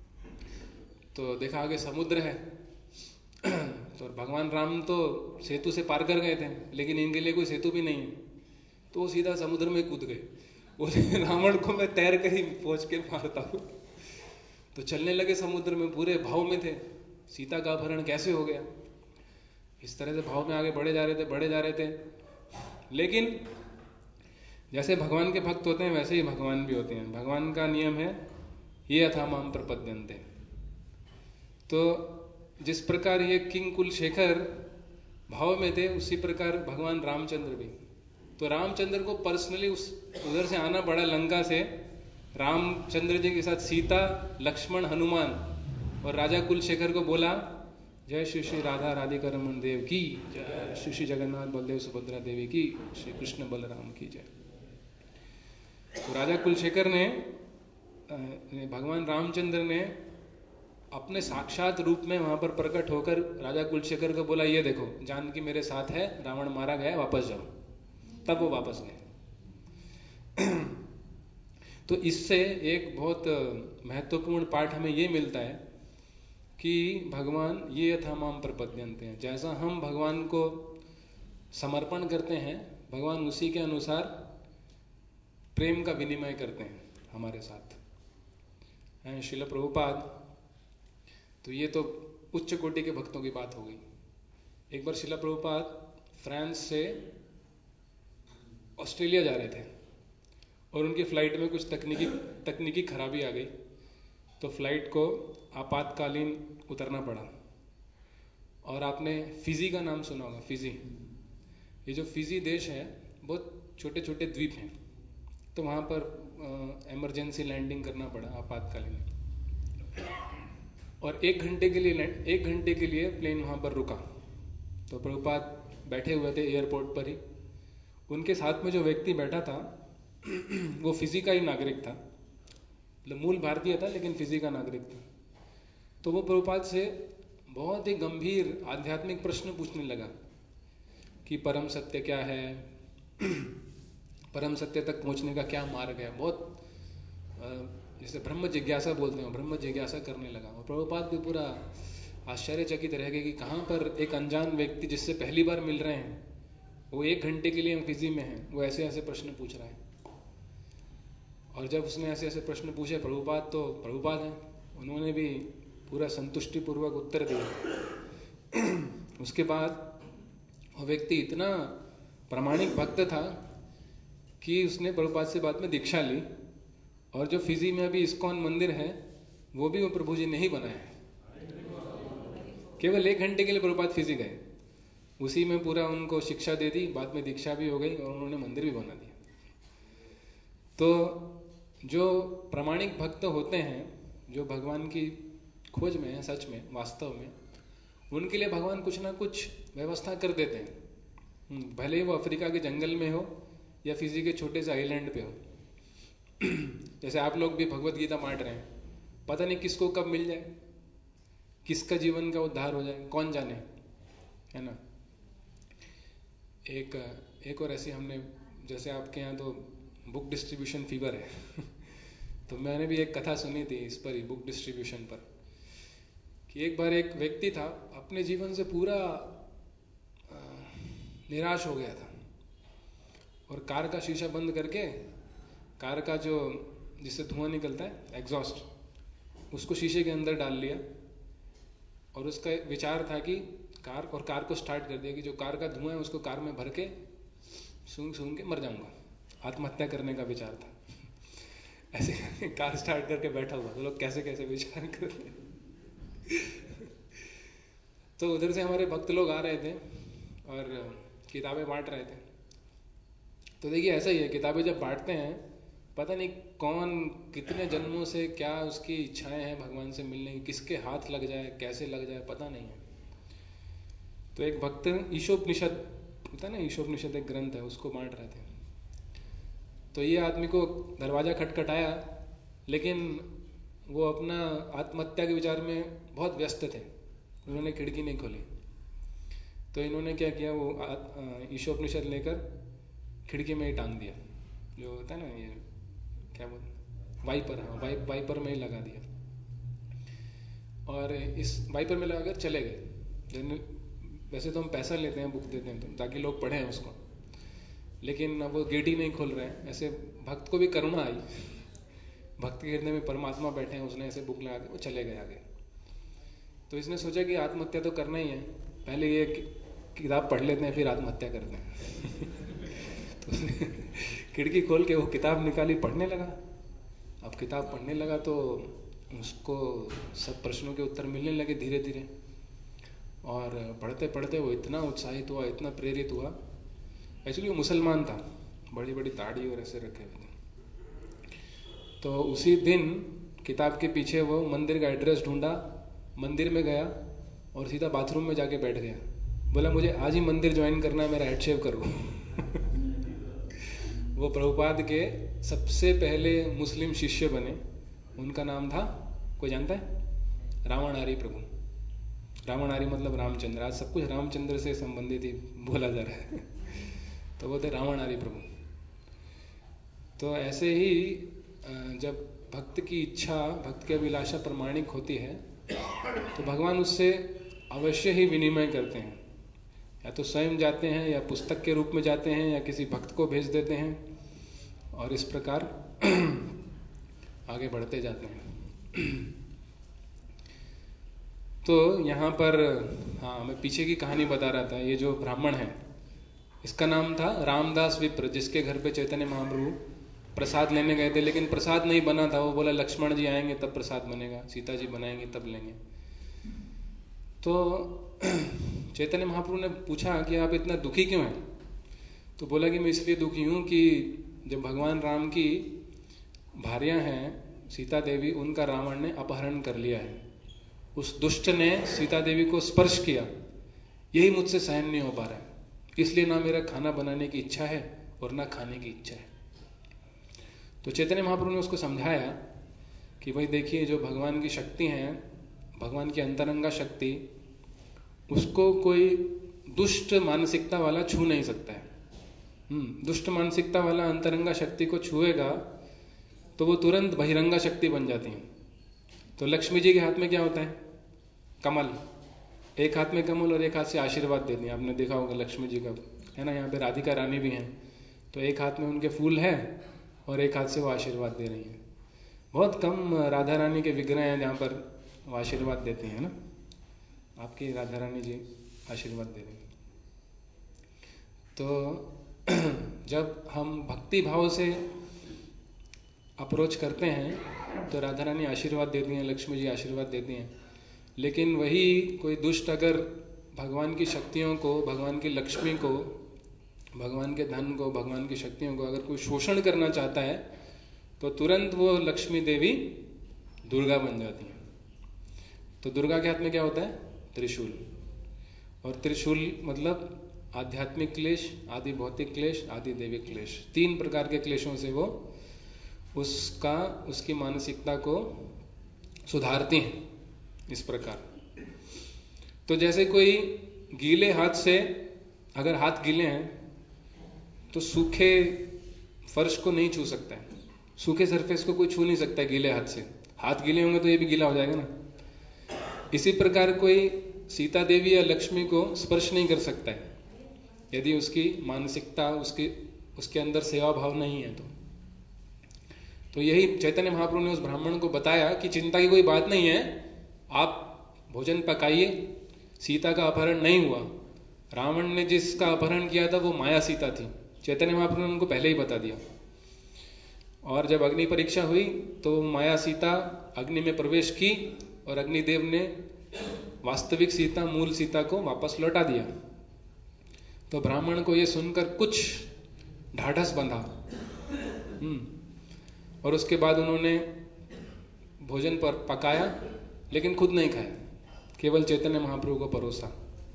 तो देखा आगे समुद्र है। तो भगवान राम तो सेतु से पार कर गए थे, लेकिन इनके लिए कोई सेतु भी नहीं है, तो वो सीधा समुद्र में कूद गए। बोले रावण को मैं तैर कर ही पहुँच के मारता हूँ। तो चलने लगे समुद्र में, पूरे भाव में थे, सीता का अपहरण कैसे हो गया। इस तरह से भाव में आगे बढ़े जा रहे थे बढ़े जा रहे थे लेकिन जैसे भगवान के भक्त होते हैं वैसे ही भगवान भी होते हैं। भगवान का नियम है ये अथा माम प्रपद्यन्ते। तो जिस प्रकार ये किंग कुलशेखर भाव में थे, उसी प्रकार भगवान रामचंद्र भी। तो रामचंद्र को पर्सनली उस उधर से आना पड़ा लंका से, रामचंद्र जी के साथ सीता, लक्ष्मण, हनुमान और राजा कुलशेखर को बोला जय श्री श्री राधा राधिका रमन देव की जय, श्री श्री जगन्नाथ बलदेव सुभद्रा देवी की, श्री कृष्ण बलराम की जय। तो राजा कुलशेखर ने, भगवान रामचंद्र ने अपने साक्षात रूप में वहां पर प्रकट होकर राजा कुलशेखर को बोला ये देखो जानकी मेरे साथ है, रावण मारा गया, वापस जाओ। तब वो वापस गए। तो इससे एक बहुत महत्वपूर्ण पाठ हमें ये मिलता है कि भगवान ये यथा माम प्रपद्यन्ते हैं। जैसा हम भगवान को समर्पण करते हैं, भगवान उसी के अनुसार प्रेम का विनिमय करते हैं हमारे साथ। श्रील प्रभुपाद, तो ये तो उच्च कोटि के भक्तों की बात हो गई। एक बार श्रील प्रभुपाद फ्रांस से ऑस्ट्रेलिया जा रहे थे और उनकी फ्लाइट में कुछ तकनीकी तकनीकी खराबी आ गई, तो फ्लाइट को आपातकालीन उतरना पड़ा। और आपने फिजी का नाम सुना होगा, फिजी। ये जो फिजी देश है बहुत छोटे छोटे द्वीप हैं, तो वहाँ पर इमरजेंसी लैंडिंग करना पड़ा आपातकालीन। और एक घंटे के लिए एक घंटे के लिए प्लेन वहाँ पर रुका। तो प्रभुपाद बैठे हुए थे एयरपोर्ट पर ही। उनके साथ में जो व्यक्ति बैठा था वो फिजी का ही नागरिक था, मतलब मूल भारतीय था लेकिन फिजी का नागरिक था। तो वो प्रभुपाद से बहुत ही गंभीर आध्यात्मिक प्रश्न पूछने लगा कि परम सत्य क्या है, परम सत्य तक पहुंचने का क्या मार्ग है। बहुत जैसे ब्रह्म जिज्ञासा बोलते हैं, ब्रह्म जिज्ञासा करने लगा। और प्रभुपाद भी पूरा आश्चर्यचकित रह गए कि कहाँ पर एक अनजान व्यक्ति जिससे पहली बार मिल रहे हैं, वो एक घंटे के लिए फिजी में है, वो ऐसे ऐसे प्रश्न पूछ रहा है। और जब उसने ऐसे ऐसे प्रश्न पूछे, प्रभुपाद तो प्रभुपाद हैं, उन्होंने भी पूरा संतुष्टिपूर्वक उत्तर दिया। उसके बाद वो व्यक्ति इतना प्रामाणिक भक्त था कि उसने प्रभुपाद से बाद में दीक्षा ली। और जो फिजी में अभी इस्कॉन मंदिर है वो भी वो प्रभु जी ने ही बनाया है। केवल एक घंटे के लिए प्रभुपाद फिजी गए, उसी में पूरा उनको शिक्षा दे दी, बाद में दीक्षा भी हो गई और उन्होंने मंदिर भी बना दिया। तो जो प्रामाणिक भक्त होते हैं, जो भगवान की खोज में है, सच में वास्तव में, उनके लिए भगवान कुछ ना कुछ व्यवस्था कर देते हैं, भले ही वो अफ्रीका के जंगल में हो या फिजी के छोटे से आइलैंड पे हो। जैसे आप लोग भी भगवत गीता बांट रहे हैं, पता नहीं किसको कब मिल जाए, किसका जीवन का उद्धार हो जाए, कौन जाने, है ना। एक एक और ऐसी हमने, जैसे आपके यहाँ तो बुक डिस्ट्रीब्यूशन फीवर है तो मैंने भी एक कथा सुनी थी इस पर ही, बुक डिस्ट्रीब्यूशन पर, कि एक बार एक व्यक्ति था अपने जीवन से पूरा निराश हो गया था और कार का शीशा बंद करके, कार का जो जिससे धुआं निकलता है एग्जॉस्ट, उसको शीशे के अंदर डाल लिया। और उसका विचार था कि कार और कार को स्टार्ट कर दिया कि जो कार का धुआं है उसको कार में भर के सूंघ सूंघ के मर जाऊंगा, आत्महत्या करने का विचार था। ऐसे कार स्टार्ट करके बैठा हुआ, तो लोग कैसे कैसे विचार कर रहे। तो उधर से हमारे भक्त लोग आ रहे थे और किताबें बांट रहे थे। तो देखिए ऐसा ही है, किताबें जब बांटते हैं, पता नहीं कौन कितने जन्मों से क्या उसकी इच्छाएं हैं भगवान से मिलने की, किसके हाथ लग जाए, कैसे लग जाए, पता नहीं है। तो एक भक्त ईशोपनिषद होता है ना, ईशोपनिषद एक ग्रंथ है, उसको बांट रहे थे। तो ये आदमी को दरवाजा खटखटाया, लेकिन वो अपना आत्महत्या के विचार में बहुत व्यस्त थे, उन्होंने खिड़की नहीं खोली। तो इन्होंने क्या किया, वो ईशोपनिषद लेकर खिड़की में ही टांग दिया, जो होता है ना ये क्या बोलते, वाइपर, हाँ वाइ वाइपर में ही लगा दिया। और इस वाइपर में लगाकर चले गए। वैसे तो हम पैसा लेते हैं, बुक देते हैं तो ताकि लोग पढ़ें उसको, लेकिन अब वो गेट ही नहीं खोल रहे हैं। ऐसे भक्त को भी करुणा आई, भक्त के हृदय में परमात्मा बैठे हैं, उसने ऐसे बुक लगा के वो चले गए आगे। तो इसने सोचा कि आत्महत्या तो करना ही है, पहले ये किताब पढ़ लेते हैं फिर आत्महत्या करते हैं। तो उसने खिड़की खोल के वो किताब निकाली, पढ़ने लगा। अब किताब पढ़ने लगा तो उसको सब प्रश्नों के उत्तर मिलने लगे धीरे धीरे। और पढ़ते पढ़ते वो इतना उत्साहित हुआ, इतना प्रेरित हुआ। एक्चुअली वो मुसलमान था, बड़ी बड़ी दाढ़ी और ऐसे रखे हुए थे। तो उसी दिन किताब के पीछे वो मंदिर का एड्रेस ढूंढा, मंदिर में गया और सीधा बाथरूम में जाके बैठ गया। बोला मुझे आज ही मंदिर ज्वाइन करना है, मेरा हेड शेव करो। वो प्रभुपाद के सबसे पहले मुस्लिम शिष्य बने। उनका नाम था, कोई जानता है? रावणारी प्रभु। रावणारी मतलब रामचंद्र। आज सब कुछ रामचंद्र से संबंधित ही बोला जा रहा है। तो वो थे रावणारी प्रभु। तो ऐसे ही जब भक्त की इच्छा, भक्त की अभिलाषा प्रमाणिक होती है तो भगवान उससे अवश्य ही विनिमय करते हैं। या तो स्वयं जाते हैं, या पुस्तक के रूप में जाते हैं, या किसी भक्त को भेज देते हैं, और इस प्रकार आगे बढ़ते जाते हैं। तो यहाँ पर, हाँ, मैं पीछे की कहानी बता रहा था। ये जो ब्राह्मण है, इसका नाम था रामदास विप्र, जिसके घर पे चैतन्य महाप्रभु प्रसाद लेने गए थे, लेकिन प्रसाद नहीं बना था। वो बोला लक्ष्मण जी आएंगे तब प्रसाद बनेगा, सीता जी बनाएंगे तब लेंगे। तो चैतन्य महाप्रभु ने पूछा कि आप इतना दुखी क्यों हैं? तो बोला कि मैं इसलिए दुखी हूं कि जब भगवान राम की भार्या हैं सीता देवी, उनका रावण ने अपहरण कर लिया है। उस दुष्ट ने सीता देवी को स्पर्श किया, यही मुझसे सहन नहीं हो पा रहा है, इसलिए ना मेरा खाना बनाने की इच्छा है और ना खाने की इच्छा है। तो चैतन्य महाप्रभु ने उसको समझाया कि भाई देखिए, जो भगवान की शक्ति है, भगवान की अंतरंगा शक्ति, उसको कोई दुष्ट मानसिकता वाला छू नहीं सकता है। हम्म दुष्ट मानसिकता वाला अंतरंगा शक्ति को छुएगा तो वो तुरंत बहिरंगा शक्ति बन जाती है। तो लक्ष्मी जी के हाथ में क्या होता है? कमल। एक हाथ में कमल और एक हाथ से आशीर्वाद देती हैं। आपने देखा होगा लक्ष्मी जी का, है ना। यहाँ पे राधिका रानी भी हैं, तो एक हाथ में उनके फूल है और एक हाथ से वो आशीर्वाद दे रही हैं। बहुत कम राधा रानी के विग्रह हैं जहाँ पर वो आशीर्वाद देती हैं ना। आपकी राधा रानी जी आशीर्वाद दे रही हैं। तो जब हम भक्ति भाव से अप्रोच करते हैं तो राधा रानी आशीर्वाद देती हैं, लक्ष्मी जी आशीर्वाद देती हैं। लेकिन वही कोई दुष्ट अगर भगवान की शक्तियों को, भगवान की लक्ष्मी को, भगवान के धन को, भगवान की शक्तियों को अगर कोई शोषण करना चाहता है तो तुरंत वो लक्ष्मी देवी दुर्गा बन जाती है। तो दुर्गा के हाथ में क्या होता है? त्रिशूल। और त्रिशूल मतलब आध्यात्मिक क्लेश, आदि भौतिक क्लेश, आदि दैविक क्लेश। तीन प्रकार के क्लेशों से वो उसका उसकी मानसिकता को सुधारती हैं इस प्रकार। तो जैसे कोई गीले हाथ से, अगर हाथ गीले हैं तो सूखे फर्श को नहीं छू सकता है, सूखे सरफेस को कोई छू नहीं सकता है गीले हाथ से। हाथ गीले होंगे तो ये भी गीला हो जाएगा ना। इसी प्रकार कोई सीता देवी या लक्ष्मी को स्पर्श नहीं कर सकता है यदि उसकी मानसिकता, उसकी उसके अंदर सेवा भाव नहीं है। तो तो यही चैतन्य महाप्रभु ने उस ब्राह्मण को बताया कि चिंता की कोई बात नहीं है, आप भोजन पकाइए, सीता का अपहरण नहीं हुआ। रावण ने जिसका अपहरण किया था वो माया सीता थी। चैतन्य महाप्रभु ने उनको पहले ही बता दिया। और जब अग्नि परीक्षा हुई तो माया सीता अग्नि में प्रवेश की और अग्निदेव ने वास्तविक सीता, मूल सीता को वापस लौटा दिया। तो ब्राह्मण को यह सुनकर कुछ ढाढ़स बंधा। हम्म और उसके बाद उन्होंने भोजन पर पकाया, लेकिन खुद नहीं खाया, केवल चैतन्य महाप्रभु को परोसा।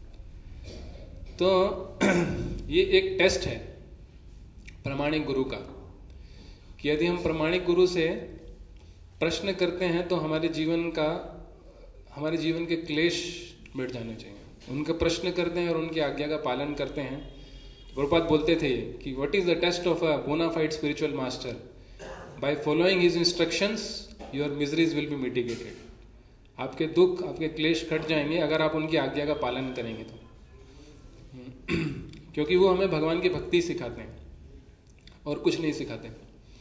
तो ये एक टेस्ट है प्रामाणिक गुरु का, कि यदि हम प्रामाणिक गुरु से प्रश्न करते हैं तो हमारे जीवन का, हमारे जीवन के क्लेश मिट जाने चाहिए। उनके प्रश्न करते हैं और उनकी आज्ञा का पालन करते हैं। प्रभुपाद बोलते थे कि what is the test of a bona fide spiritual master? By following his instructions your miseries will be mitigated. आपके दुख, आपके क्लेश कट जाएंगे अगर आप उनकी आज्ञा का पालन करेंगे तो। क्योंकि वो हमें भगवान की भक्ति सिखाते हैं और कुछ नहीं सिखाते।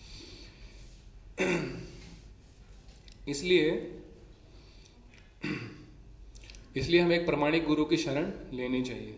इसलिए इसलिए हमें एक प्रामाणिक गुरु की शरण लेनी चाहिए।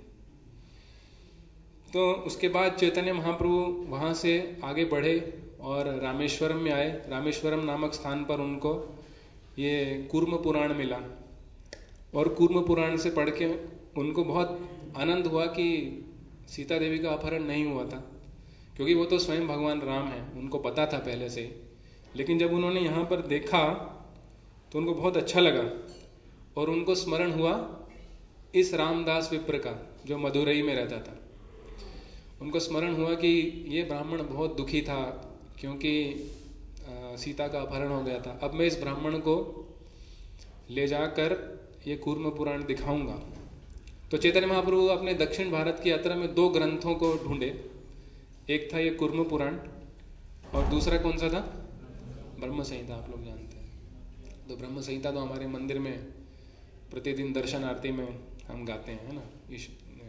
तो उसके बाद चैतन्य महाप्रभु वहां से आगे बढ़े और रामेश्वरम में आए। रामेश्वरम नामक स्थान पर उनको ये कूर्म पुराण मिला और कूर्म पुराण से पढ़ के उनको बहुत आनंद हुआ कि सीता देवी का अपहरण नहीं हुआ था, क्योंकि वो तो स्वयं भगवान राम हैं, उनको पता था पहले से। लेकिन जब उन्होंने यहाँ पर देखा तो उनको बहुत अच्छा लगा और उनको स्मरण हुआ इस रामदास विप्र का जो मदुरई में रहता था। उनको स्मरण हुआ कि ये ब्राह्मण बहुत दुखी था क्योंकि सीता का अपहरण हो गया था। अब मैं इस ब्राह्मण को ले जाकर ये कूर्म पुराण दिखाऊंगा। तो चैतन्य महाप्रभु अपने दक्षिण भारत की यात्रा में दो ग्रंथों को ढूंढे। एक था ये कूर्म पुराण और दूसरा कौन सा था? ब्रह्म संहिता। आप लोग जानते हैं। तो ब्रह्म संहिता तो हमारे मंदिर में प्रतिदिन दर्शन आरती में हम गाते हैं, है ना। इस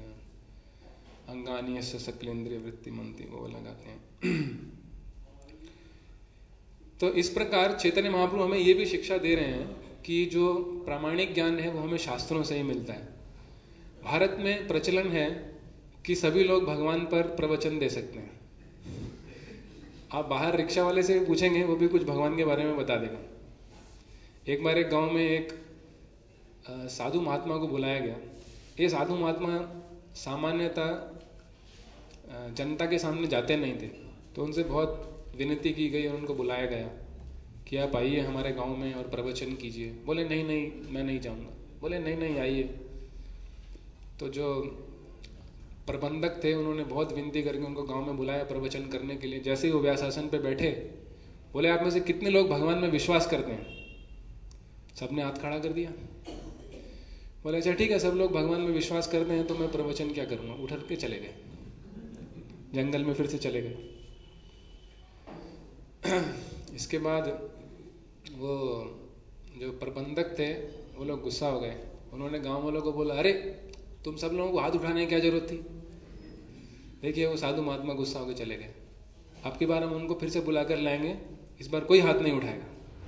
अंगानी सकलेंद्रिय वृत्ति मंत्री वो लगाते हैं। तो इस प्रकार चैतन्य महाप्रभु हमें ये भी शिक्षा दे रहे हैं कि जो प्रामाणिक ज्ञान है वो हमें शास्त्रों से ही मिलता है। भारत में प्रचलन है कि सभी लोग भगवान पर प्रवचन दे सकते हैं, आप बाहर रिक्शा वाले से पूछेंगे, वो भी कुछ भगवान के बारे में बता देगा। एक बार एक गांव में एक साधु महात्मा को बुलाया गया। ये साधु महात्मा सामान्यतः जनता के सामने जाते नहीं थे, तो उनसे बहुत विनती की गई और उनको बुलाया गया कि आप आइए हमारे गांव में और प्रवचन कीजिए। बोले नहीं नहीं मैं नहीं जाऊंगा। बोले नहीं नहीं आइए। तो जो प्रबंधक थे उन्होंने बहुत विनती करके उनको गांव में बुलाया प्रवचन करने के लिए। जैसे ही वो व्यासासन पे बैठे, बोले आप में से कितने लोग भगवान में विश्वास करते हैं? सबने हाथ खड़ा कर दिया। बोले अच्छा ठीक है, सब लोग भगवान में विश्वास करते हैं तो मैं प्रवचन क्या करूंगा। उठ के चले गए, जंगल में फिर से चले गए। इसके बाद वो जो प्रबंधक थे वो लोग गुस्सा हो गए। उन्होंने गांव वालों को बोला, अरे तुम सब लोगों को हाथ उठाने की क्या जरूरत थी? देखिए वो साधु महात्मा गुस्सा होकर चले गए। अब की बार हम उनको फिर से बुलाकर लाएंगे, इस बार कोई हाथ नहीं उठाएगा।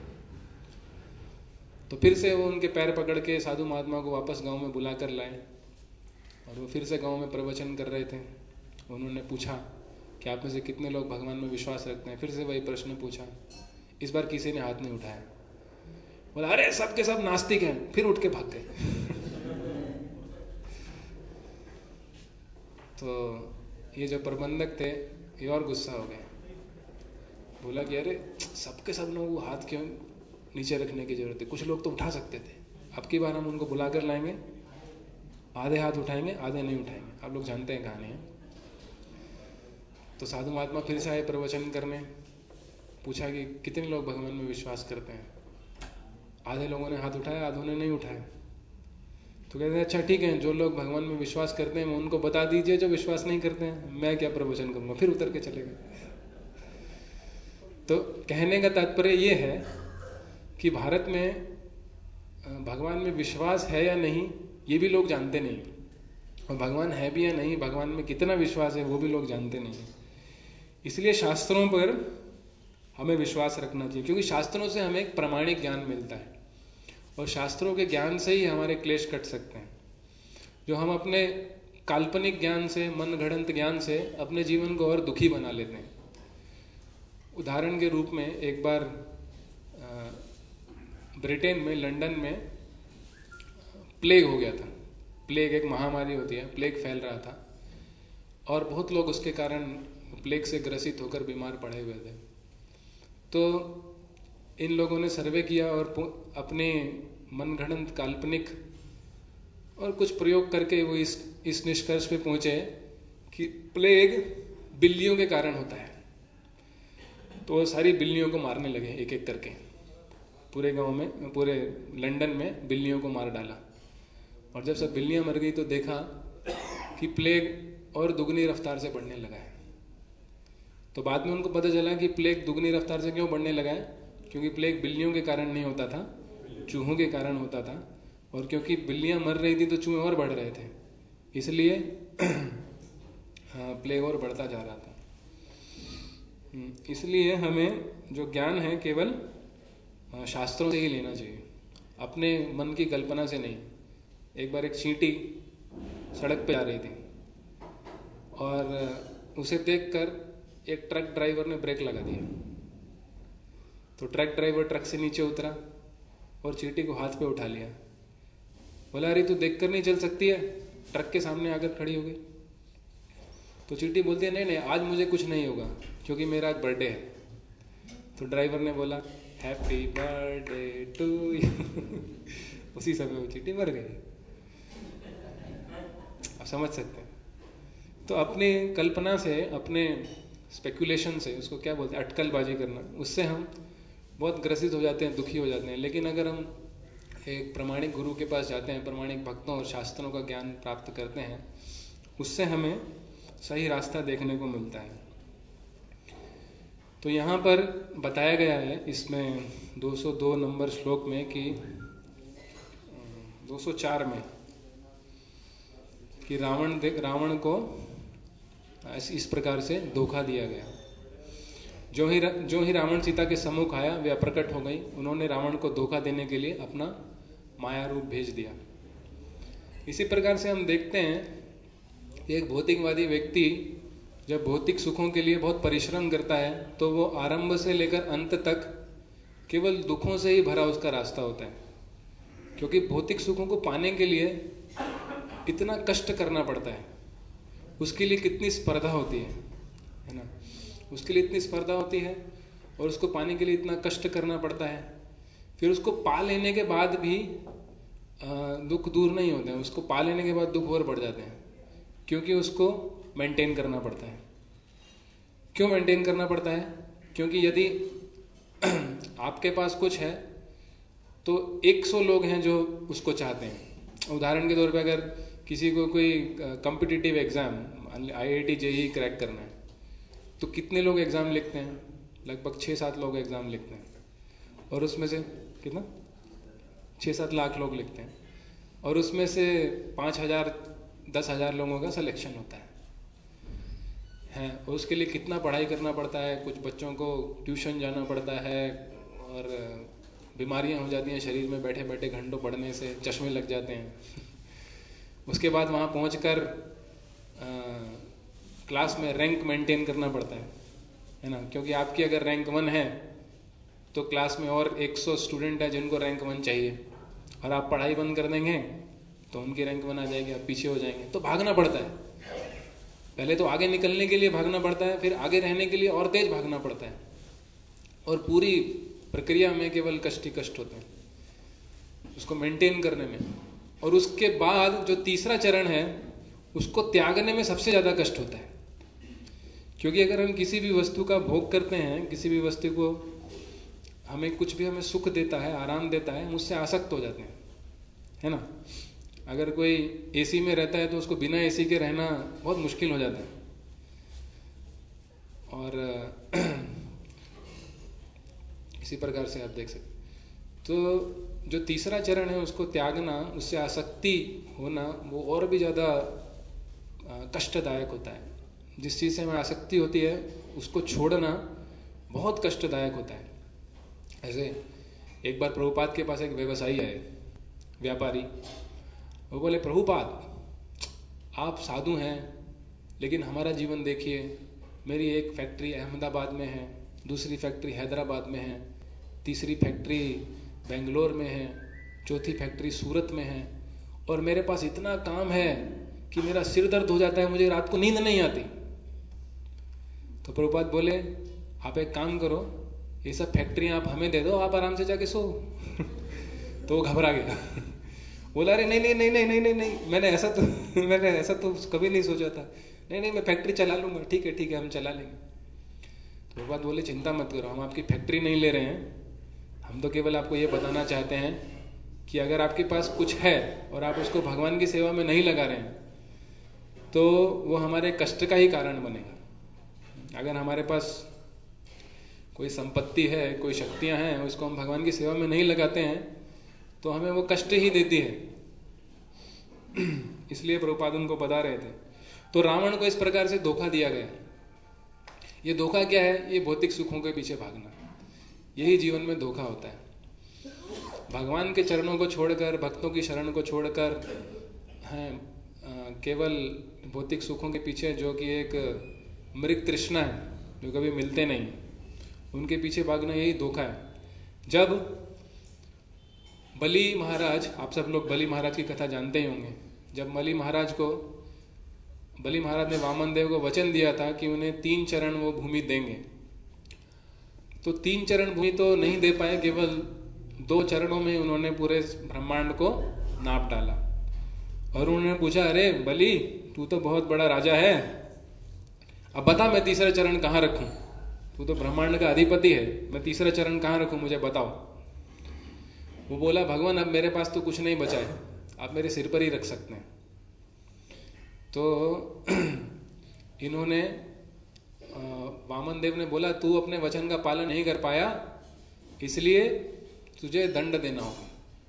तो फिर से वो उनके पैर पकड़ के साधु महात्मा को वापस गांव में बुला कर लाए और वो फिर से गांव में प्रवचन कर रहे थे। उन्होंने पूछा कि आप में से कितने लोग भगवान में विश्वास रखते हैं? फिर से वही प्रश्न पूछा। इस बार किसी ने हाथ नहीं उठाया। बोला अरे सब के सब नास्तिक हैं। फिर उठ के भाग गए। तो ये जो प्रबंधक थे ये और गुस्सा हो गए। बोला कि अरे सबके सब लोगों को हाथ क्यों नीचे रखने की जरूरत है? कुछ लोग तो उठा सकते थे। अब की बार हम उनको बुलाकर लाएंगे, आधे हाथ उठाएंगे आधे नहीं उठाएंगे। आप लोग जानते हैं कहानी है। तो साधु महात्मा फिर से आए प्रवचन करने। पूछा कि कितने लोग भगवान में विश्वास करते हैं? आधे लोगों ने हाथ उठाया, आधों ने नहीं उठाया। तो कहते हैं अच्छा ठीक है, जो लोग भगवान में विश्वास करते हैं उनको बता दीजिए, जो विश्वास नहीं करते हैं मैं क्या प्रवचन करूंगा। फिर उतर के चले गए। तो कहने का तात्पर्य ये है कि भारत में भगवान में विश्वास है या नहीं ये भी लोग जानते नहीं, और भगवान है भी या नहीं, भगवान में कितना विश्वास है वो भी लोग जानते नहीं। इसलिए शास्त्रों पर हमें विश्वास रखना चाहिए, क्योंकि शास्त्रों से हमें एक प्रामाणिक ज्ञान मिलता है और शास्त्रों के ज्ञान से ही हमारे क्लेश कट सकते हैं। जो हम अपने काल्पनिक ज्ञान से, मन गढ़ंत ज्ञान से अपने जीवन को और दुखी बना लेते हैं। उदाहरण के रूप में एक बार ब्रिटेन में, लंदन में प्लेग हो गया था। प्लेग एक महामारी होती है, प्लेग फैल रहा था और बहुत लोग उसके कारण प्लेग से ग्रसित होकर बीमार पड़े हुए थे। तो इन लोगों ने सर्वे किया और अपने मनगढ़ंत काल्पनिक और कुछ प्रयोग करके वो इस इस निष्कर्ष पे पहुंचे कि प्लेग बिल्लियों के कारण होता है। तो वो सारी बिल्लियों को मारने लगे एक एक करके। पूरे गांव में, पूरे लंदन में बिल्लियों को मार डाला। और जब सब बिल्लियां मर गई तो देखा कि प्लेग और दुगनी रफ्तार से बढ़ने लगा है। तो बाद में उनको पता चला कि प्लेग दुगनी रफ्तार से क्यों बढ़ने लगा है, क्योंकि प्लेग बिल्लियों के कारण नहीं होता था, चूहों के कारण होता था। और क्योंकि बिल्लियां मर रही थी तो चूहे और बढ़ रहे थे, इसलिए हाँ प्लेग और बढ़ता जा रहा था। इसलिए हमें जो ज्ञान है केवल शास्त्रों से ही लेना चाहिए, अपने मन की कल्पना से नहीं। एक बार एक चींटी सड़क पे आ रही थी और उसे देखकर एक ट्रक ड्राइवर ने ब्रेक लगा दिया। तो ट्रक ड्राइवर ट्रक से नीचे उतरा और चींटी को हाथ पे उठा लिया। बोला अरे तू देखकर नहीं चल सकती है? ट्रक के सामने आकर खड़ी हो गई। तो चींटी बोलती है नहीं नहीं आज मुझे कुछ नहीं होगा क्योंकि मेरा आज बर्थडे है। तो ड्राइवर ने बोला हैप्पी बर्थडे टू यू। उसी समय वो चींटी मर गई। आप समझ सकते हैं। तो अपनी कल्पना से, अपने स्पेकुलेशन से, उसको क्या बोलते हैं, अटकलबाजी करना, उससे हम बहुत ग्रसित हो जाते हैं, दुखी हो जाते हैं। लेकिन अगर हम एक प्रमाणिक गुरु के पास जाते हैं, प्रमाणिक भक्तों और शास्त्रों का ज्ञान प्राप्त करते हैं, उससे हमें सही रास्ता देखने को मिलता है। तो यहाँ पर बताया गया है इसमें दो सौ दो नंबर श्लोक में कि दो सौ चार में कि रावण रावण को इस प्रकार से धोखा दिया गया। जो ही जो ही रावण सीता के सम्मुख आया वे अप्रकट हो गई। उन्होंने रावण को धोखा देने के लिए अपना माया रूप भेज दिया। इसी प्रकार से हम देखते हैं कि एक भौतिकवादी व्यक्ति जब भौतिक सुखों के लिए बहुत परिश्रम करता है तो वो आरंभ से लेकर अंत तक केवल दुखों से ही भरा उसका रास्ता होता है, क्योंकि भौतिक सुखों को पाने के लिए इतना कष्ट करना पड़ता है, उसके लिए कितनी स्पर्धा होती है है ना, उसके लिए इतनी स्पर्धा होती है और उसको पाने के लिए इतना कष्ट करना पड़ता है। फिर उसको पा लेने के बाद भी दुख दूर नहीं होते हैं, उसको पा लेने के बाद दुख और बढ़ जाते हैं, क्योंकि उसको मेंटेन करना पड़ता है। क्यों मेंटेन करना पड़ता है? क्योंकि यदि आपके पास कुछ है तो सौ लोग हैं जो उसको चाहते हैं। उदाहरण के तौर पे अगर किसी को कोई competitive exam I I T J E E crack करना है तो कितने लोग एग्जाम लिखते हैं? लगभग छः सात लोग एग्जाम लिखते हैं, और उसमें से कितना छः सात लाख लोग लिखते हैं, और उसमें से पाँच हजार दस हजार लोगों का सिलेक्शन होता है है और उसके लिए कितना पढ़ाई करना पड़ता है। कुछ बच्चों को ट्यूशन जाना पड़ता है और बीमारियां हो जाती हैं शरीर में, बैठे बैठे घंटों पढ़ने से चश्मे लग जाते हैं। उसके बाद वहाँ पहुंचकर क्लास में रैंक मेंटेन करना पड़ता है है ना, क्योंकि आपकी अगर रैंक वन है तो क्लास में और सौ स्टूडेंट है जिनको रैंक वन चाहिए, और आप पढ़ाई बंद कर देंगे तो उनकी रैंक वन आ जाएगी, आप पीछे हो जाएंगे। तो भागना पड़ता है, पहले तो आगे निकलने के लिए भागना पड़ता है, फिर आगे रहने के लिए और तेज भागना पड़ता है, और पूरी प्रक्रिया में केवल कष्ट ही कष्ट होते हैं उसको मेंटेन करने में। और उसके बाद जो तीसरा चरण है उसको त्यागने में सबसे ज्यादा कष्ट होता है, क्योंकि अगर हम किसी भी वस्तु का भोग करते हैं, किसी भी वस्तु को हमें कुछ भी हमें सुख देता है, आराम देता है, हम उससे आसक्त हो जाते हैं, है ना। अगर कोई एसी में रहता है तो उसको बिना एसी के रहना बहुत मुश्किल हो जाता है। और इसी प्रकार से आप देख सकते, तो जो तीसरा चरण है उसको त्यागना, उससे आसक्ति होना, वो और भी ज्यादा कष्टदायक होता है। जिस चीज से हमें आसक्ति होती है उसको छोड़ना बहुत कष्टदायक होता है। ऐसे एक बार प्रभुपाद के पास एक व्यवसायी आए, व्यापारी। वो बोले, प्रभुपाद आप साधु हैं लेकिन हमारा जीवन देखिए, मेरी एक फैक्ट्री अहमदाबाद में है, दूसरी फैक्ट्री हैदराबाद में है, तीसरी फैक्ट्री बेंगलोर में है, चौथी फैक्ट्री सूरत में है, और मेरे पास इतना काम है कि मेरा सिर दर्द हो जाता है, मुझे रात को नींद नहीं आती। तो प्रभुपाद बोले, आप एक काम करो, ये सब फैक्ट्रियां आप हमें दे दो, आप आराम से जाके सो। तो वो घबरा गया, बोला, अरे नहीं नहीं नहीं नहीं नहीं नहीं नहीं मैंने ऐसा तो मैंने ऐसा तो कभी नहीं सोचा था, नहीं नहीं मैं फैक्ट्री चला लूंगा, ठीक है ठीक है हम चला लेंगे। तो प्रभुपाद बोले, चिंता मत करो, हम आपकी फैक्ट्री नहीं ले रहे हैं, हम तो केवल आपको ये बताना चाहते हैं कि अगर आपके पास कुछ है और आप उसको भगवान की सेवा में नहीं लगा रहे हैं तो वो हमारे कष्ट का ही कारण बनेगा। अगर हमारे पास कोई संपत्ति है, कोई शक्तियां हैं, उसको हम भगवान की सेवा में नहीं लगाते हैं तो हमें वो कष्ट ही देती है। इसलिए प्रभुपाद उनको बता रहे थे। तो रावण को इस प्रकार से धोखा दिया गया। ये धोखा क्या है? ये भौतिक सुखों के पीछे भागना, यही जीवन में धोखा होता है। भगवान के चरणों को छोड़कर, भक्तों की शरण को छोड़कर, हैं केवल भौतिक सुखों के पीछे, जो कि एक मृग तृष्णा है, जो कभी मिलते नहीं, उनके पीछे भागना यही धोखा है। जब बलि महाराज, आप सब लोग बलि महाराज की कथा जानते ही होंगे, जब बलि महाराज को बलि महाराज ने वामन देव को वचन दिया था कि उन्हें तीन चरण वो भूमि देंगे, तो तीन चरण भूमि तो नहीं दे पाए, केवल दो चरणों में उन्होंने पूरे ब्रह्मांड को नाप डाला। और उन्होंने पूछा, अरे बलि तू तो बहुत बड़ा राजा है, अब बता मैं तीसरा चरण कहाँ रखूं, तू तो ब्रह्मांड का अधिपति है, मैं तीसरा चरण कहाँ रखूं, मुझे बताओ। वो बोला, भगवान अब मेरे पास तो कुछ नहीं बचा है, आप मेरे सिर पर ही रख सकते हैं। तो इन्होंने, वामन देव ने बोला, तू अपने वचन का पालन नहीं कर पाया, इसलिए तुझे दंड देना होगा।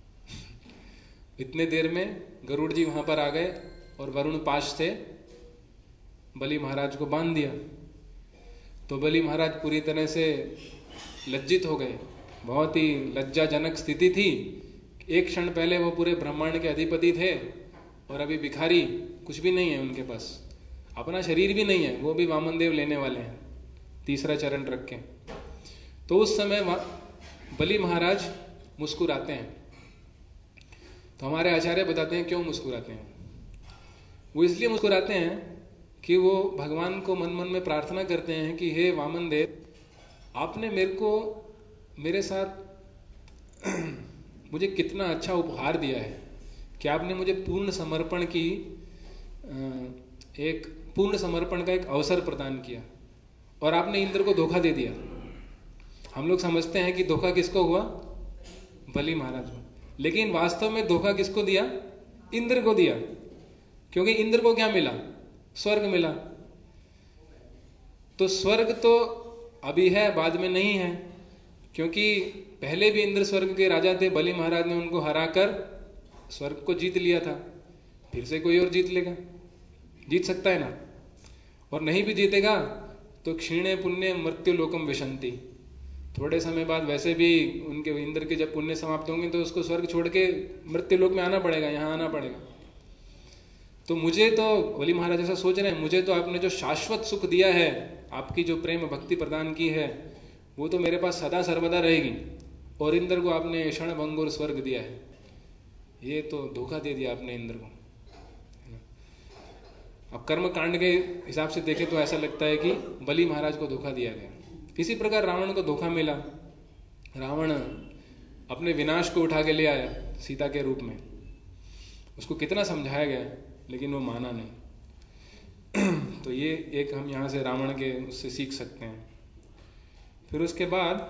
इतने देर में गरुड़ जी वहां पर आ गए और वरुण पाश से बलि महाराज को बांध दिया। तो बलि महाराज पूरी तरह से लज्जित हो गए, बहुत ही लज्जाजनक स्थिति थी। एक क्षण पहले वो पूरे ब्रह्मांड के अधिपति थे और अभी भिखारी, कुछ भी नहीं है उनके पास। अपना शरीर भी नहीं है, वो भी वामन देव लेने वाले हैं तीसरा चरण रख के। तो उस समय बलि महाराज मुस्कुराते हैं। तो हमारे आचार्य बताते हैं क्यों मुस्कुराते हैं। वो इसलिए मुस्कुराते हैं कि वो भगवान को मन मन में प्रार्थना करते हैं कि हे वामन देव, आपने मेरे को मेरे साथ मुझे कितना अच्छा उपहार दिया है कि आपने मुझे पूर्ण समर्पण की एक पूर्ण समर्पण का एक अवसर प्रदान किया और आपने इंद्र को धोखा दे दिया। हम लोग समझते हैं कि धोखा किसको हुआ? बलि महाराज को। लेकिन वास्तव में धोखा किसको दिया? इंद्र को दिया। क्योंकि इंद्र को क्या मिला? स्वर्ग मिला। तो स्वर्ग तो अभी है, बाद में नहीं है, क्योंकि पहले भी इंद्र स्वर्ग के राजा थे। बलि महाराज ने उनको हराकर स्वर्ग को जीत लिया था। फिर से कोई और जीत लेगा, जीत सकता है ना। और नहीं भी जीतेगा तो क्षीणे पुण्य मृत्यु लोकम विशंति, थोड़े समय बाद वैसे भी उनके इंद्र के जब पुण्य समाप्त होंगे तो उसको स्वर्ग छोड़ के मृत्यु लोक में आना पड़ेगा, यहाँ आना पड़ेगा। तो मुझे तो बलि महाराज ऐसा सोच रहे हैं, मुझे तो आपने जो शाश्वत सुख दिया है, आपकी जो प्रेम भक्ति प्रदान की है, वो तो मेरे पास सदा सर्वदा रहेगी, और इंद्र को आपने क्षण भंगुर स्वर्ग दिया है। ये तो धोखा दे दिया आपने इंद्र को। अब कर्म कांड के हिसाब से देखें तो ऐसा लगता है कि बलि महाराज को धोखा दिया गया। इसी प्रकार रावण को धोखा मिला। रावण अपने विनाश को उठा के ले आया सीता के रूप में। उसको कितना समझाया गया लेकिन वो माना नहीं। तो ये एक हम यहाँ से रावण के उससे सीख सकते हैं। फिर उसके बाद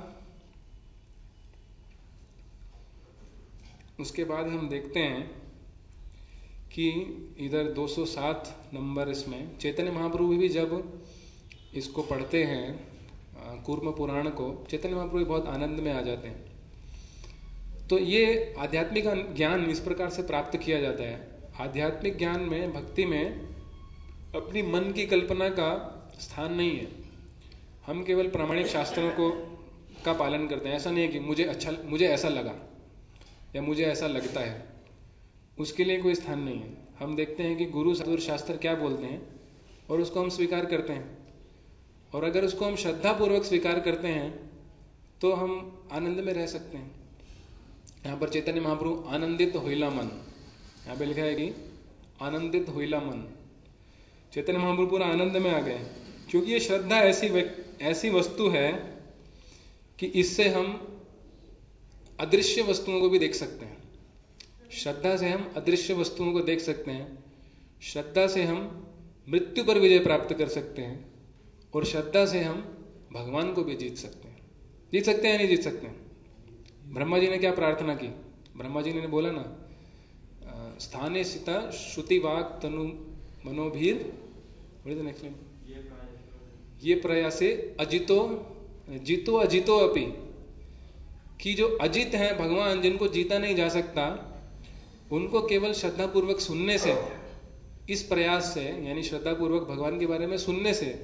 उसके बाद हम देखते हैं कि इधर दो सौ सात नंबर इसमें चैतन्य महाप्रभु भी जब इसको पढ़ते हैं कूर्म पुराण को, चैतन्य महाप्रभु भी बहुत आनंद में आ जाते हैं। तो ये आध्यात्मिक ज्ञान इस प्रकार से प्राप्त किया जाता है। आध्यात्मिक ज्ञान में, भक्ति में अपनी मन की कल्पना का स्थान नहीं है। हम केवल प्रामाणिक शास्त्रों को का पालन करते हैं। ऐसा नहीं है कि मुझे अच्छा मुझे ऐसा लगा या मुझे ऐसा लगता है, उसके लिए कोई स्थान नहीं है। हम देखते हैं कि गुरु साधु शास्त्र क्या बोलते हैं और उसको हम स्वीकार करते हैं। और अगर उसको हम श्रद्धा पूर्वक स्वीकार करते हैं तो हम आनंद में रह सकते हैं। यहाँ पर चैतन्य महाप्रभु आनंदित होइला मन, यहाँ पे लिखा है कि आनंदित होइला मन। चैतन्य महाप्रभु पूरा आनंद में आ गए, क्योंकि ये श्रद्धा ऐसी ऐसी वस्तु है कि इससे हम अदृश्य वस्तुओं को भी देख सकते हैं। श्रद्धा से हम अदृश्य वस्तुओं को देख सकते हैं। श्रद्धा से हम मृत्यु पर विजय प्राप्त कर सकते हैं, और श्रद्धा से हम भगवान को भी जीत सकते हैं। जीत सकते हैं, नहीं जीत सकते हैं? ब्रह्मा जी ने क्या प्रार्थना की? ब्रह्मा जी ने बोला ना, स्थाने सिता श्रुति वाक तनु मनोभीर नेक्स्ट ये प्रयासे अजितो जीतो अजितो अपि, कि जो अजित हैं भगवान, जिनको जीता नहीं जा सकता, उनको केवल श्रद्धा पूर्वक सुनने से, इस प्रयास से, यानी श्रद्धा पूर्वक भगवान के बारे में सुनने से,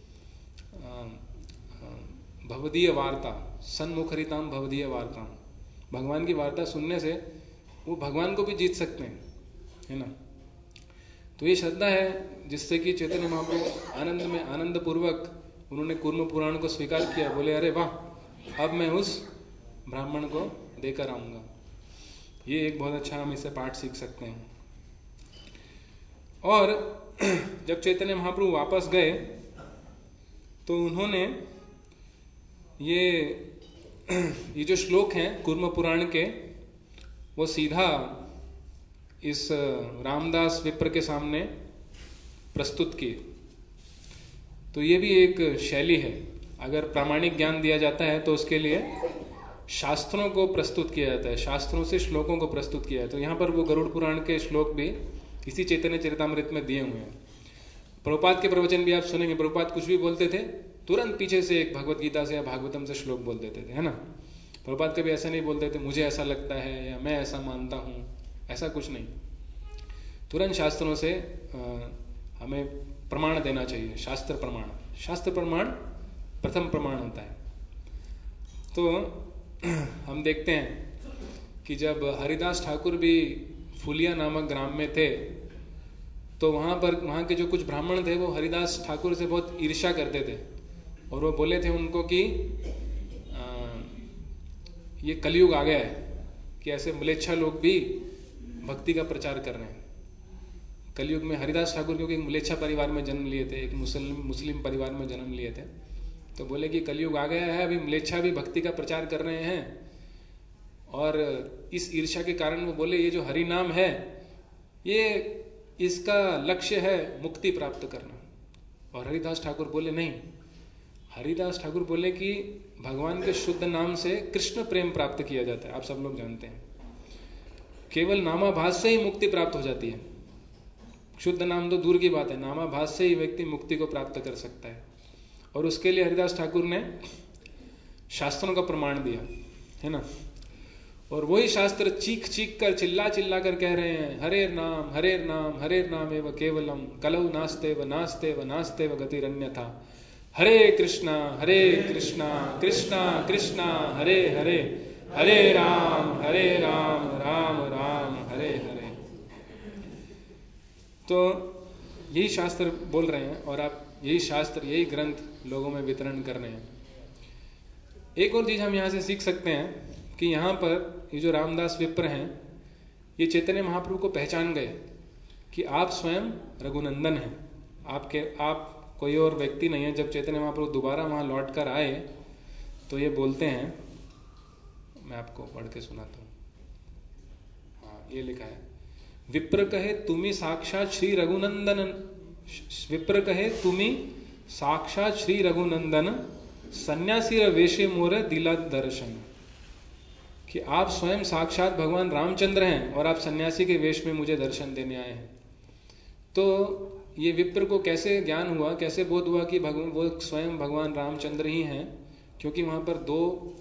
भवदीय वार्ता सन्मुखरिताम भवदीय वार्ता, भगवान की वार्ता सुनने से वो भगवान को भी जीत सकते हैं, है ना। तो ये श्रद्धा है जिससे कि चैतन्य महाप्रभु आनंद में आनंद पूर्वक उन्होंने कूर्म पुराण को स्वीकार किया। बोले अरे वाह, अब मैं उस ब्राह्मण को देकर आऊंगा। ये एक बहुत अच्छा हम इससे पाठ सीख सकते हैं। और जब चैतन्य महाप्रभु वापस गए तो उन्होंने ये ये जो श्लोक हैं कूर्म पुराण के, वो सीधा इस रामदास विप्र के सामने प्रस्तुत किए। तो ये भी एक शैली है। अगर प्रामाणिक ज्ञान दिया जाता है तो उसके लिए शास्त्रों को प्रस्तुत किया जाता है, शास्त्रों से श्लोकों को प्रस्तुत किया जाता है। तो यहाँ पर वो गरुड़ पुराण के श्लोक भी इसी चैतन्य चरितामृत में दिए हुए हैं। प्रभुपाद के प्रवचन भी आप सुनेंगे, प्रभुपाद कुछ भी बोलते थे तुरंत पीछे से एक भगवत गीता से या भागवतम से श्लोक बोल देते थे, है ना। प्रभुपाद कभी ऐसा नहीं बोलते थे मुझे ऐसा लगता है या मैं ऐसा मानता हूँ, ऐसा कुछ नहीं। तुरंत शास्त्रों से आ, हमें प्रमाण देना चाहिए। शास्त्र प्रमाण, शास्त्र प्रमाण प्रथम प्रमाण होता है। तो हम देखते हैं कि जब हरिदास ठाकुर भी फुलिया नामक ग्राम में थे तो वहां पर वहां के जो कुछ ब्राह्मण थे वो हरिदास ठाकुर से बहुत ईर्ष्या करते थे और वो बोले थे उनको कि आ, ये कलयुग आ गया है कि ऐसे म्लेच्छा लोग भी भक्ति का प्रचार कर रहे हैं। कलयुग में हरिदास ठाकुर क्योंकि एक म्लेच्छा परिवार में जन्म लिए थे, एक मुस्लिम मुस्लिम परिवार में जन्म लिए थे, तो बोले कि कलयुग आ गया है, अभी म्लेच्छा भी भक्ति का प्रचार कर रहे हैं। और इस ईर्ष्या के कारण वो बोले ये जो हरि नाम है ये इसका लक्ष्य है मुक्ति प्राप्त करना। और हरिदास ठाकुर बोले नहीं, हरिदास ठाकुर बोले कि भगवान के शुद्ध नाम से कृष्ण प्रेम प्राप्त किया जाता है। आप सब लोग जानते हैं केवल नामाभास से ही मुक्ति प्राप्त हो जाती है। शुद्ध नाम तो दूर की बात है, नामाभास से ही व्यक्ति मुक्ति को प्राप्त कर सकता है। और उसके लिए हरिदास ठाकुर ने शास्त्रों का प्रमाण दिया है ना। और वही शास्त्र चीख चीख कर चिल्ला चिल्ला कर कह रहे हैं हरेर नाम हरेर नाम हरेर नाम एव केवलम कलौ नास्ते व नास्ते व नास्ते व गतिरन्यथा। हरे कृष्णा हरे कृष्णा कृष्णा कृष्णा हरे हरे हरे राम हरे राम राम राम हरे हरे। तो यही शास्त्र बोल रहे हैं और आप यही शास्त्र यही ग्रंथ लोगों में वितरण कर रहे हैं। एक और चीज हम यहाँ से सीख सकते हैं कि यहाँ पर ये जो रामदास विप्र हैं ये चैतन्य महाप्रभु को पहचान गए कि आप स्वयं रघुनंदन हैं, आपके आप कोई और व्यक्ति नहीं है। जब चैतन्य महाप्रभु दोबारा वहां लौट कर आए तो ये बोलते हैं, मैं आपको पढ़ के सुनाता हूँ। हाँ, ये लिखा है, विप्र कहे तुम्ही साक्षात श्री रघुनंदन, विप्र कहे तुम्ही साक्षात श्री रघुनंदन, सन्यासी वेशे मोर दिला दर्शन। कि आप स्वयं साक्षात भगवान रामचंद्र हैं और आप सन्यासी के वेश में मुझे दर्शन देने आए हैं। तो ये विप्र को कैसे ज्ञान हुआ, कैसे बोध हुआ कि भगवान वो स्वयं भगवान रामचंद्र ही हैं, क्योंकि वहां पर दो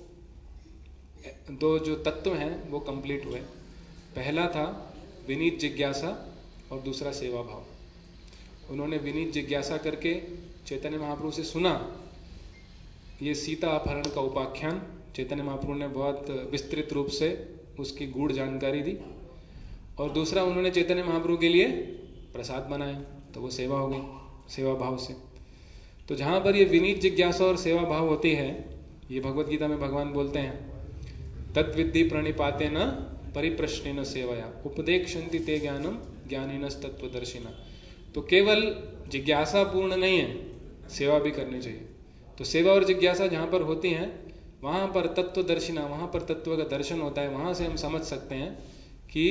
दो जो तत्व हैं वो कंप्लीट हुए। पहला था विनीत जिज्ञासा और दूसरा सेवा भाव। उन्होंने विनीत जिज्ञासा करके चैतन्य महाप्रभु से सुना ये सीता अपहरण का उपाख्यान। चैतन्य महाप्रभु ने बहुत विस्तृत रूप से उसकी गूढ़ जानकारी दी। और दूसरा उन्होंने चैतन्य महाप्रभु के लिए प्रसाद बनाया, तो वो सेवा हो गई, सेवा भाव से। तो जहां पर ये विनीत जिज्ञासा और सेवा भाव होती है, ये भगवत गीता में भगवान बोलते हैं तत्विद्धि प्रणिपाते न परिप्रश्ने न सेवया उपदेक्षन्ति ते ज्ञानम ज्ञानिनस तत्वदर्शिना। तो केवल जिज्ञासा पूर्ण नहीं है, सेवा भी करनी चाहिए। तो सेवा और जिज्ञासा जहां पर होती है वहां पर तत्वदर्शिना, वहां पर तत्व का दर्शन होता है। वहां से हम समझ सकते हैं कि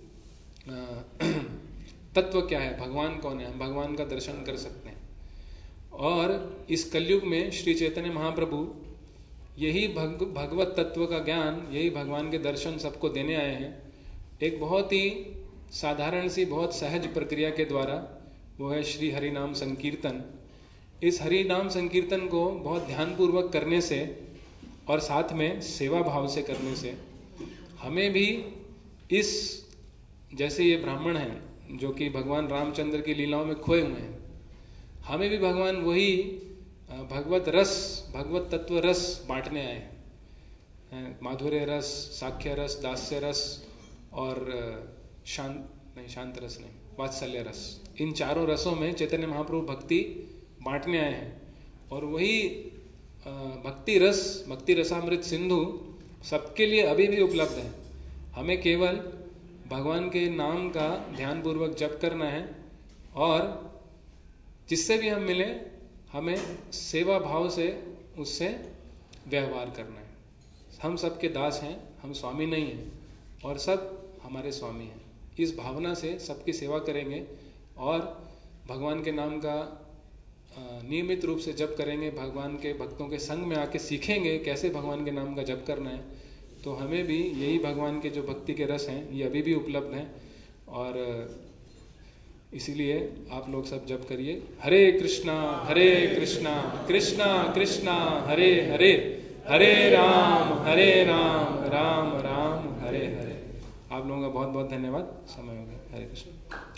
तत्व क्या है, भगवान कौन है, हम भगवान का दर्शन कर सकते हैं। और इस कलयुग में श्री चैतन्य महाप्रभु यही भग, भगवत तत्व का ज्ञान, यही भगवान के दर्शन सबको देने आए हैं। एक बहुत ही साधारण सी बहुत सहज प्रक्रिया के द्वारा, वो है श्री हरि नाम संकीर्तन। इस हरि नाम संकीर्तन को बहुत ध्यानपूर्वक करने से और साथ में सेवा भाव से करने से हमें भी इस, जैसे ये ब्राह्मण हैं जो कि भगवान रामचंद्र की लीलाओं में खोए हुए हैं, हमें भी भगवान वही भगवत रस, भगवत तत्व रस बांटने आए हैं। माधुर्य रस, साख्य रस, दास्य रस और शांत नहीं शांत रस नहीं वात्सल्य रस, इन चारों रसों में चैतन्य महाप्रभु भक्ति बांटने आए हैं। और वही भक्ति रस, भक्ति रसामृत सिंधु सबके लिए अभी भी उपलब्ध है। हमें केवल भगवान के नाम का ध्यानपूर्वक जप करना है और जिससे भी हम मिले हमें सेवा भाव से उससे व्यवहार करना है। हम सबके दास हैं, हम स्वामी नहीं हैं और सब हमारे स्वामी हैं। इस भावना से सबकी सेवा करेंगे और भगवान के नाम का नियमित रूप से जप करेंगे, भगवान के भक्तों के संग में आके सीखेंगे कैसे भगवान के नाम का जप करना है, तो हमें भी यही भगवान के जो भक्ति के रस हैं ये अभी भी उपलब्ध हैं। और इसीलिए आप लोग सब जप करिए, हरे कृष्णा हरे कृष्णा कृष्णा कृष्णा हरे हरे, हरे राम हरे राम राम राम हरे हरे। आप लोगों का बहुत बहुत धन्यवाद। समय हो गया। हरे कृष्ण।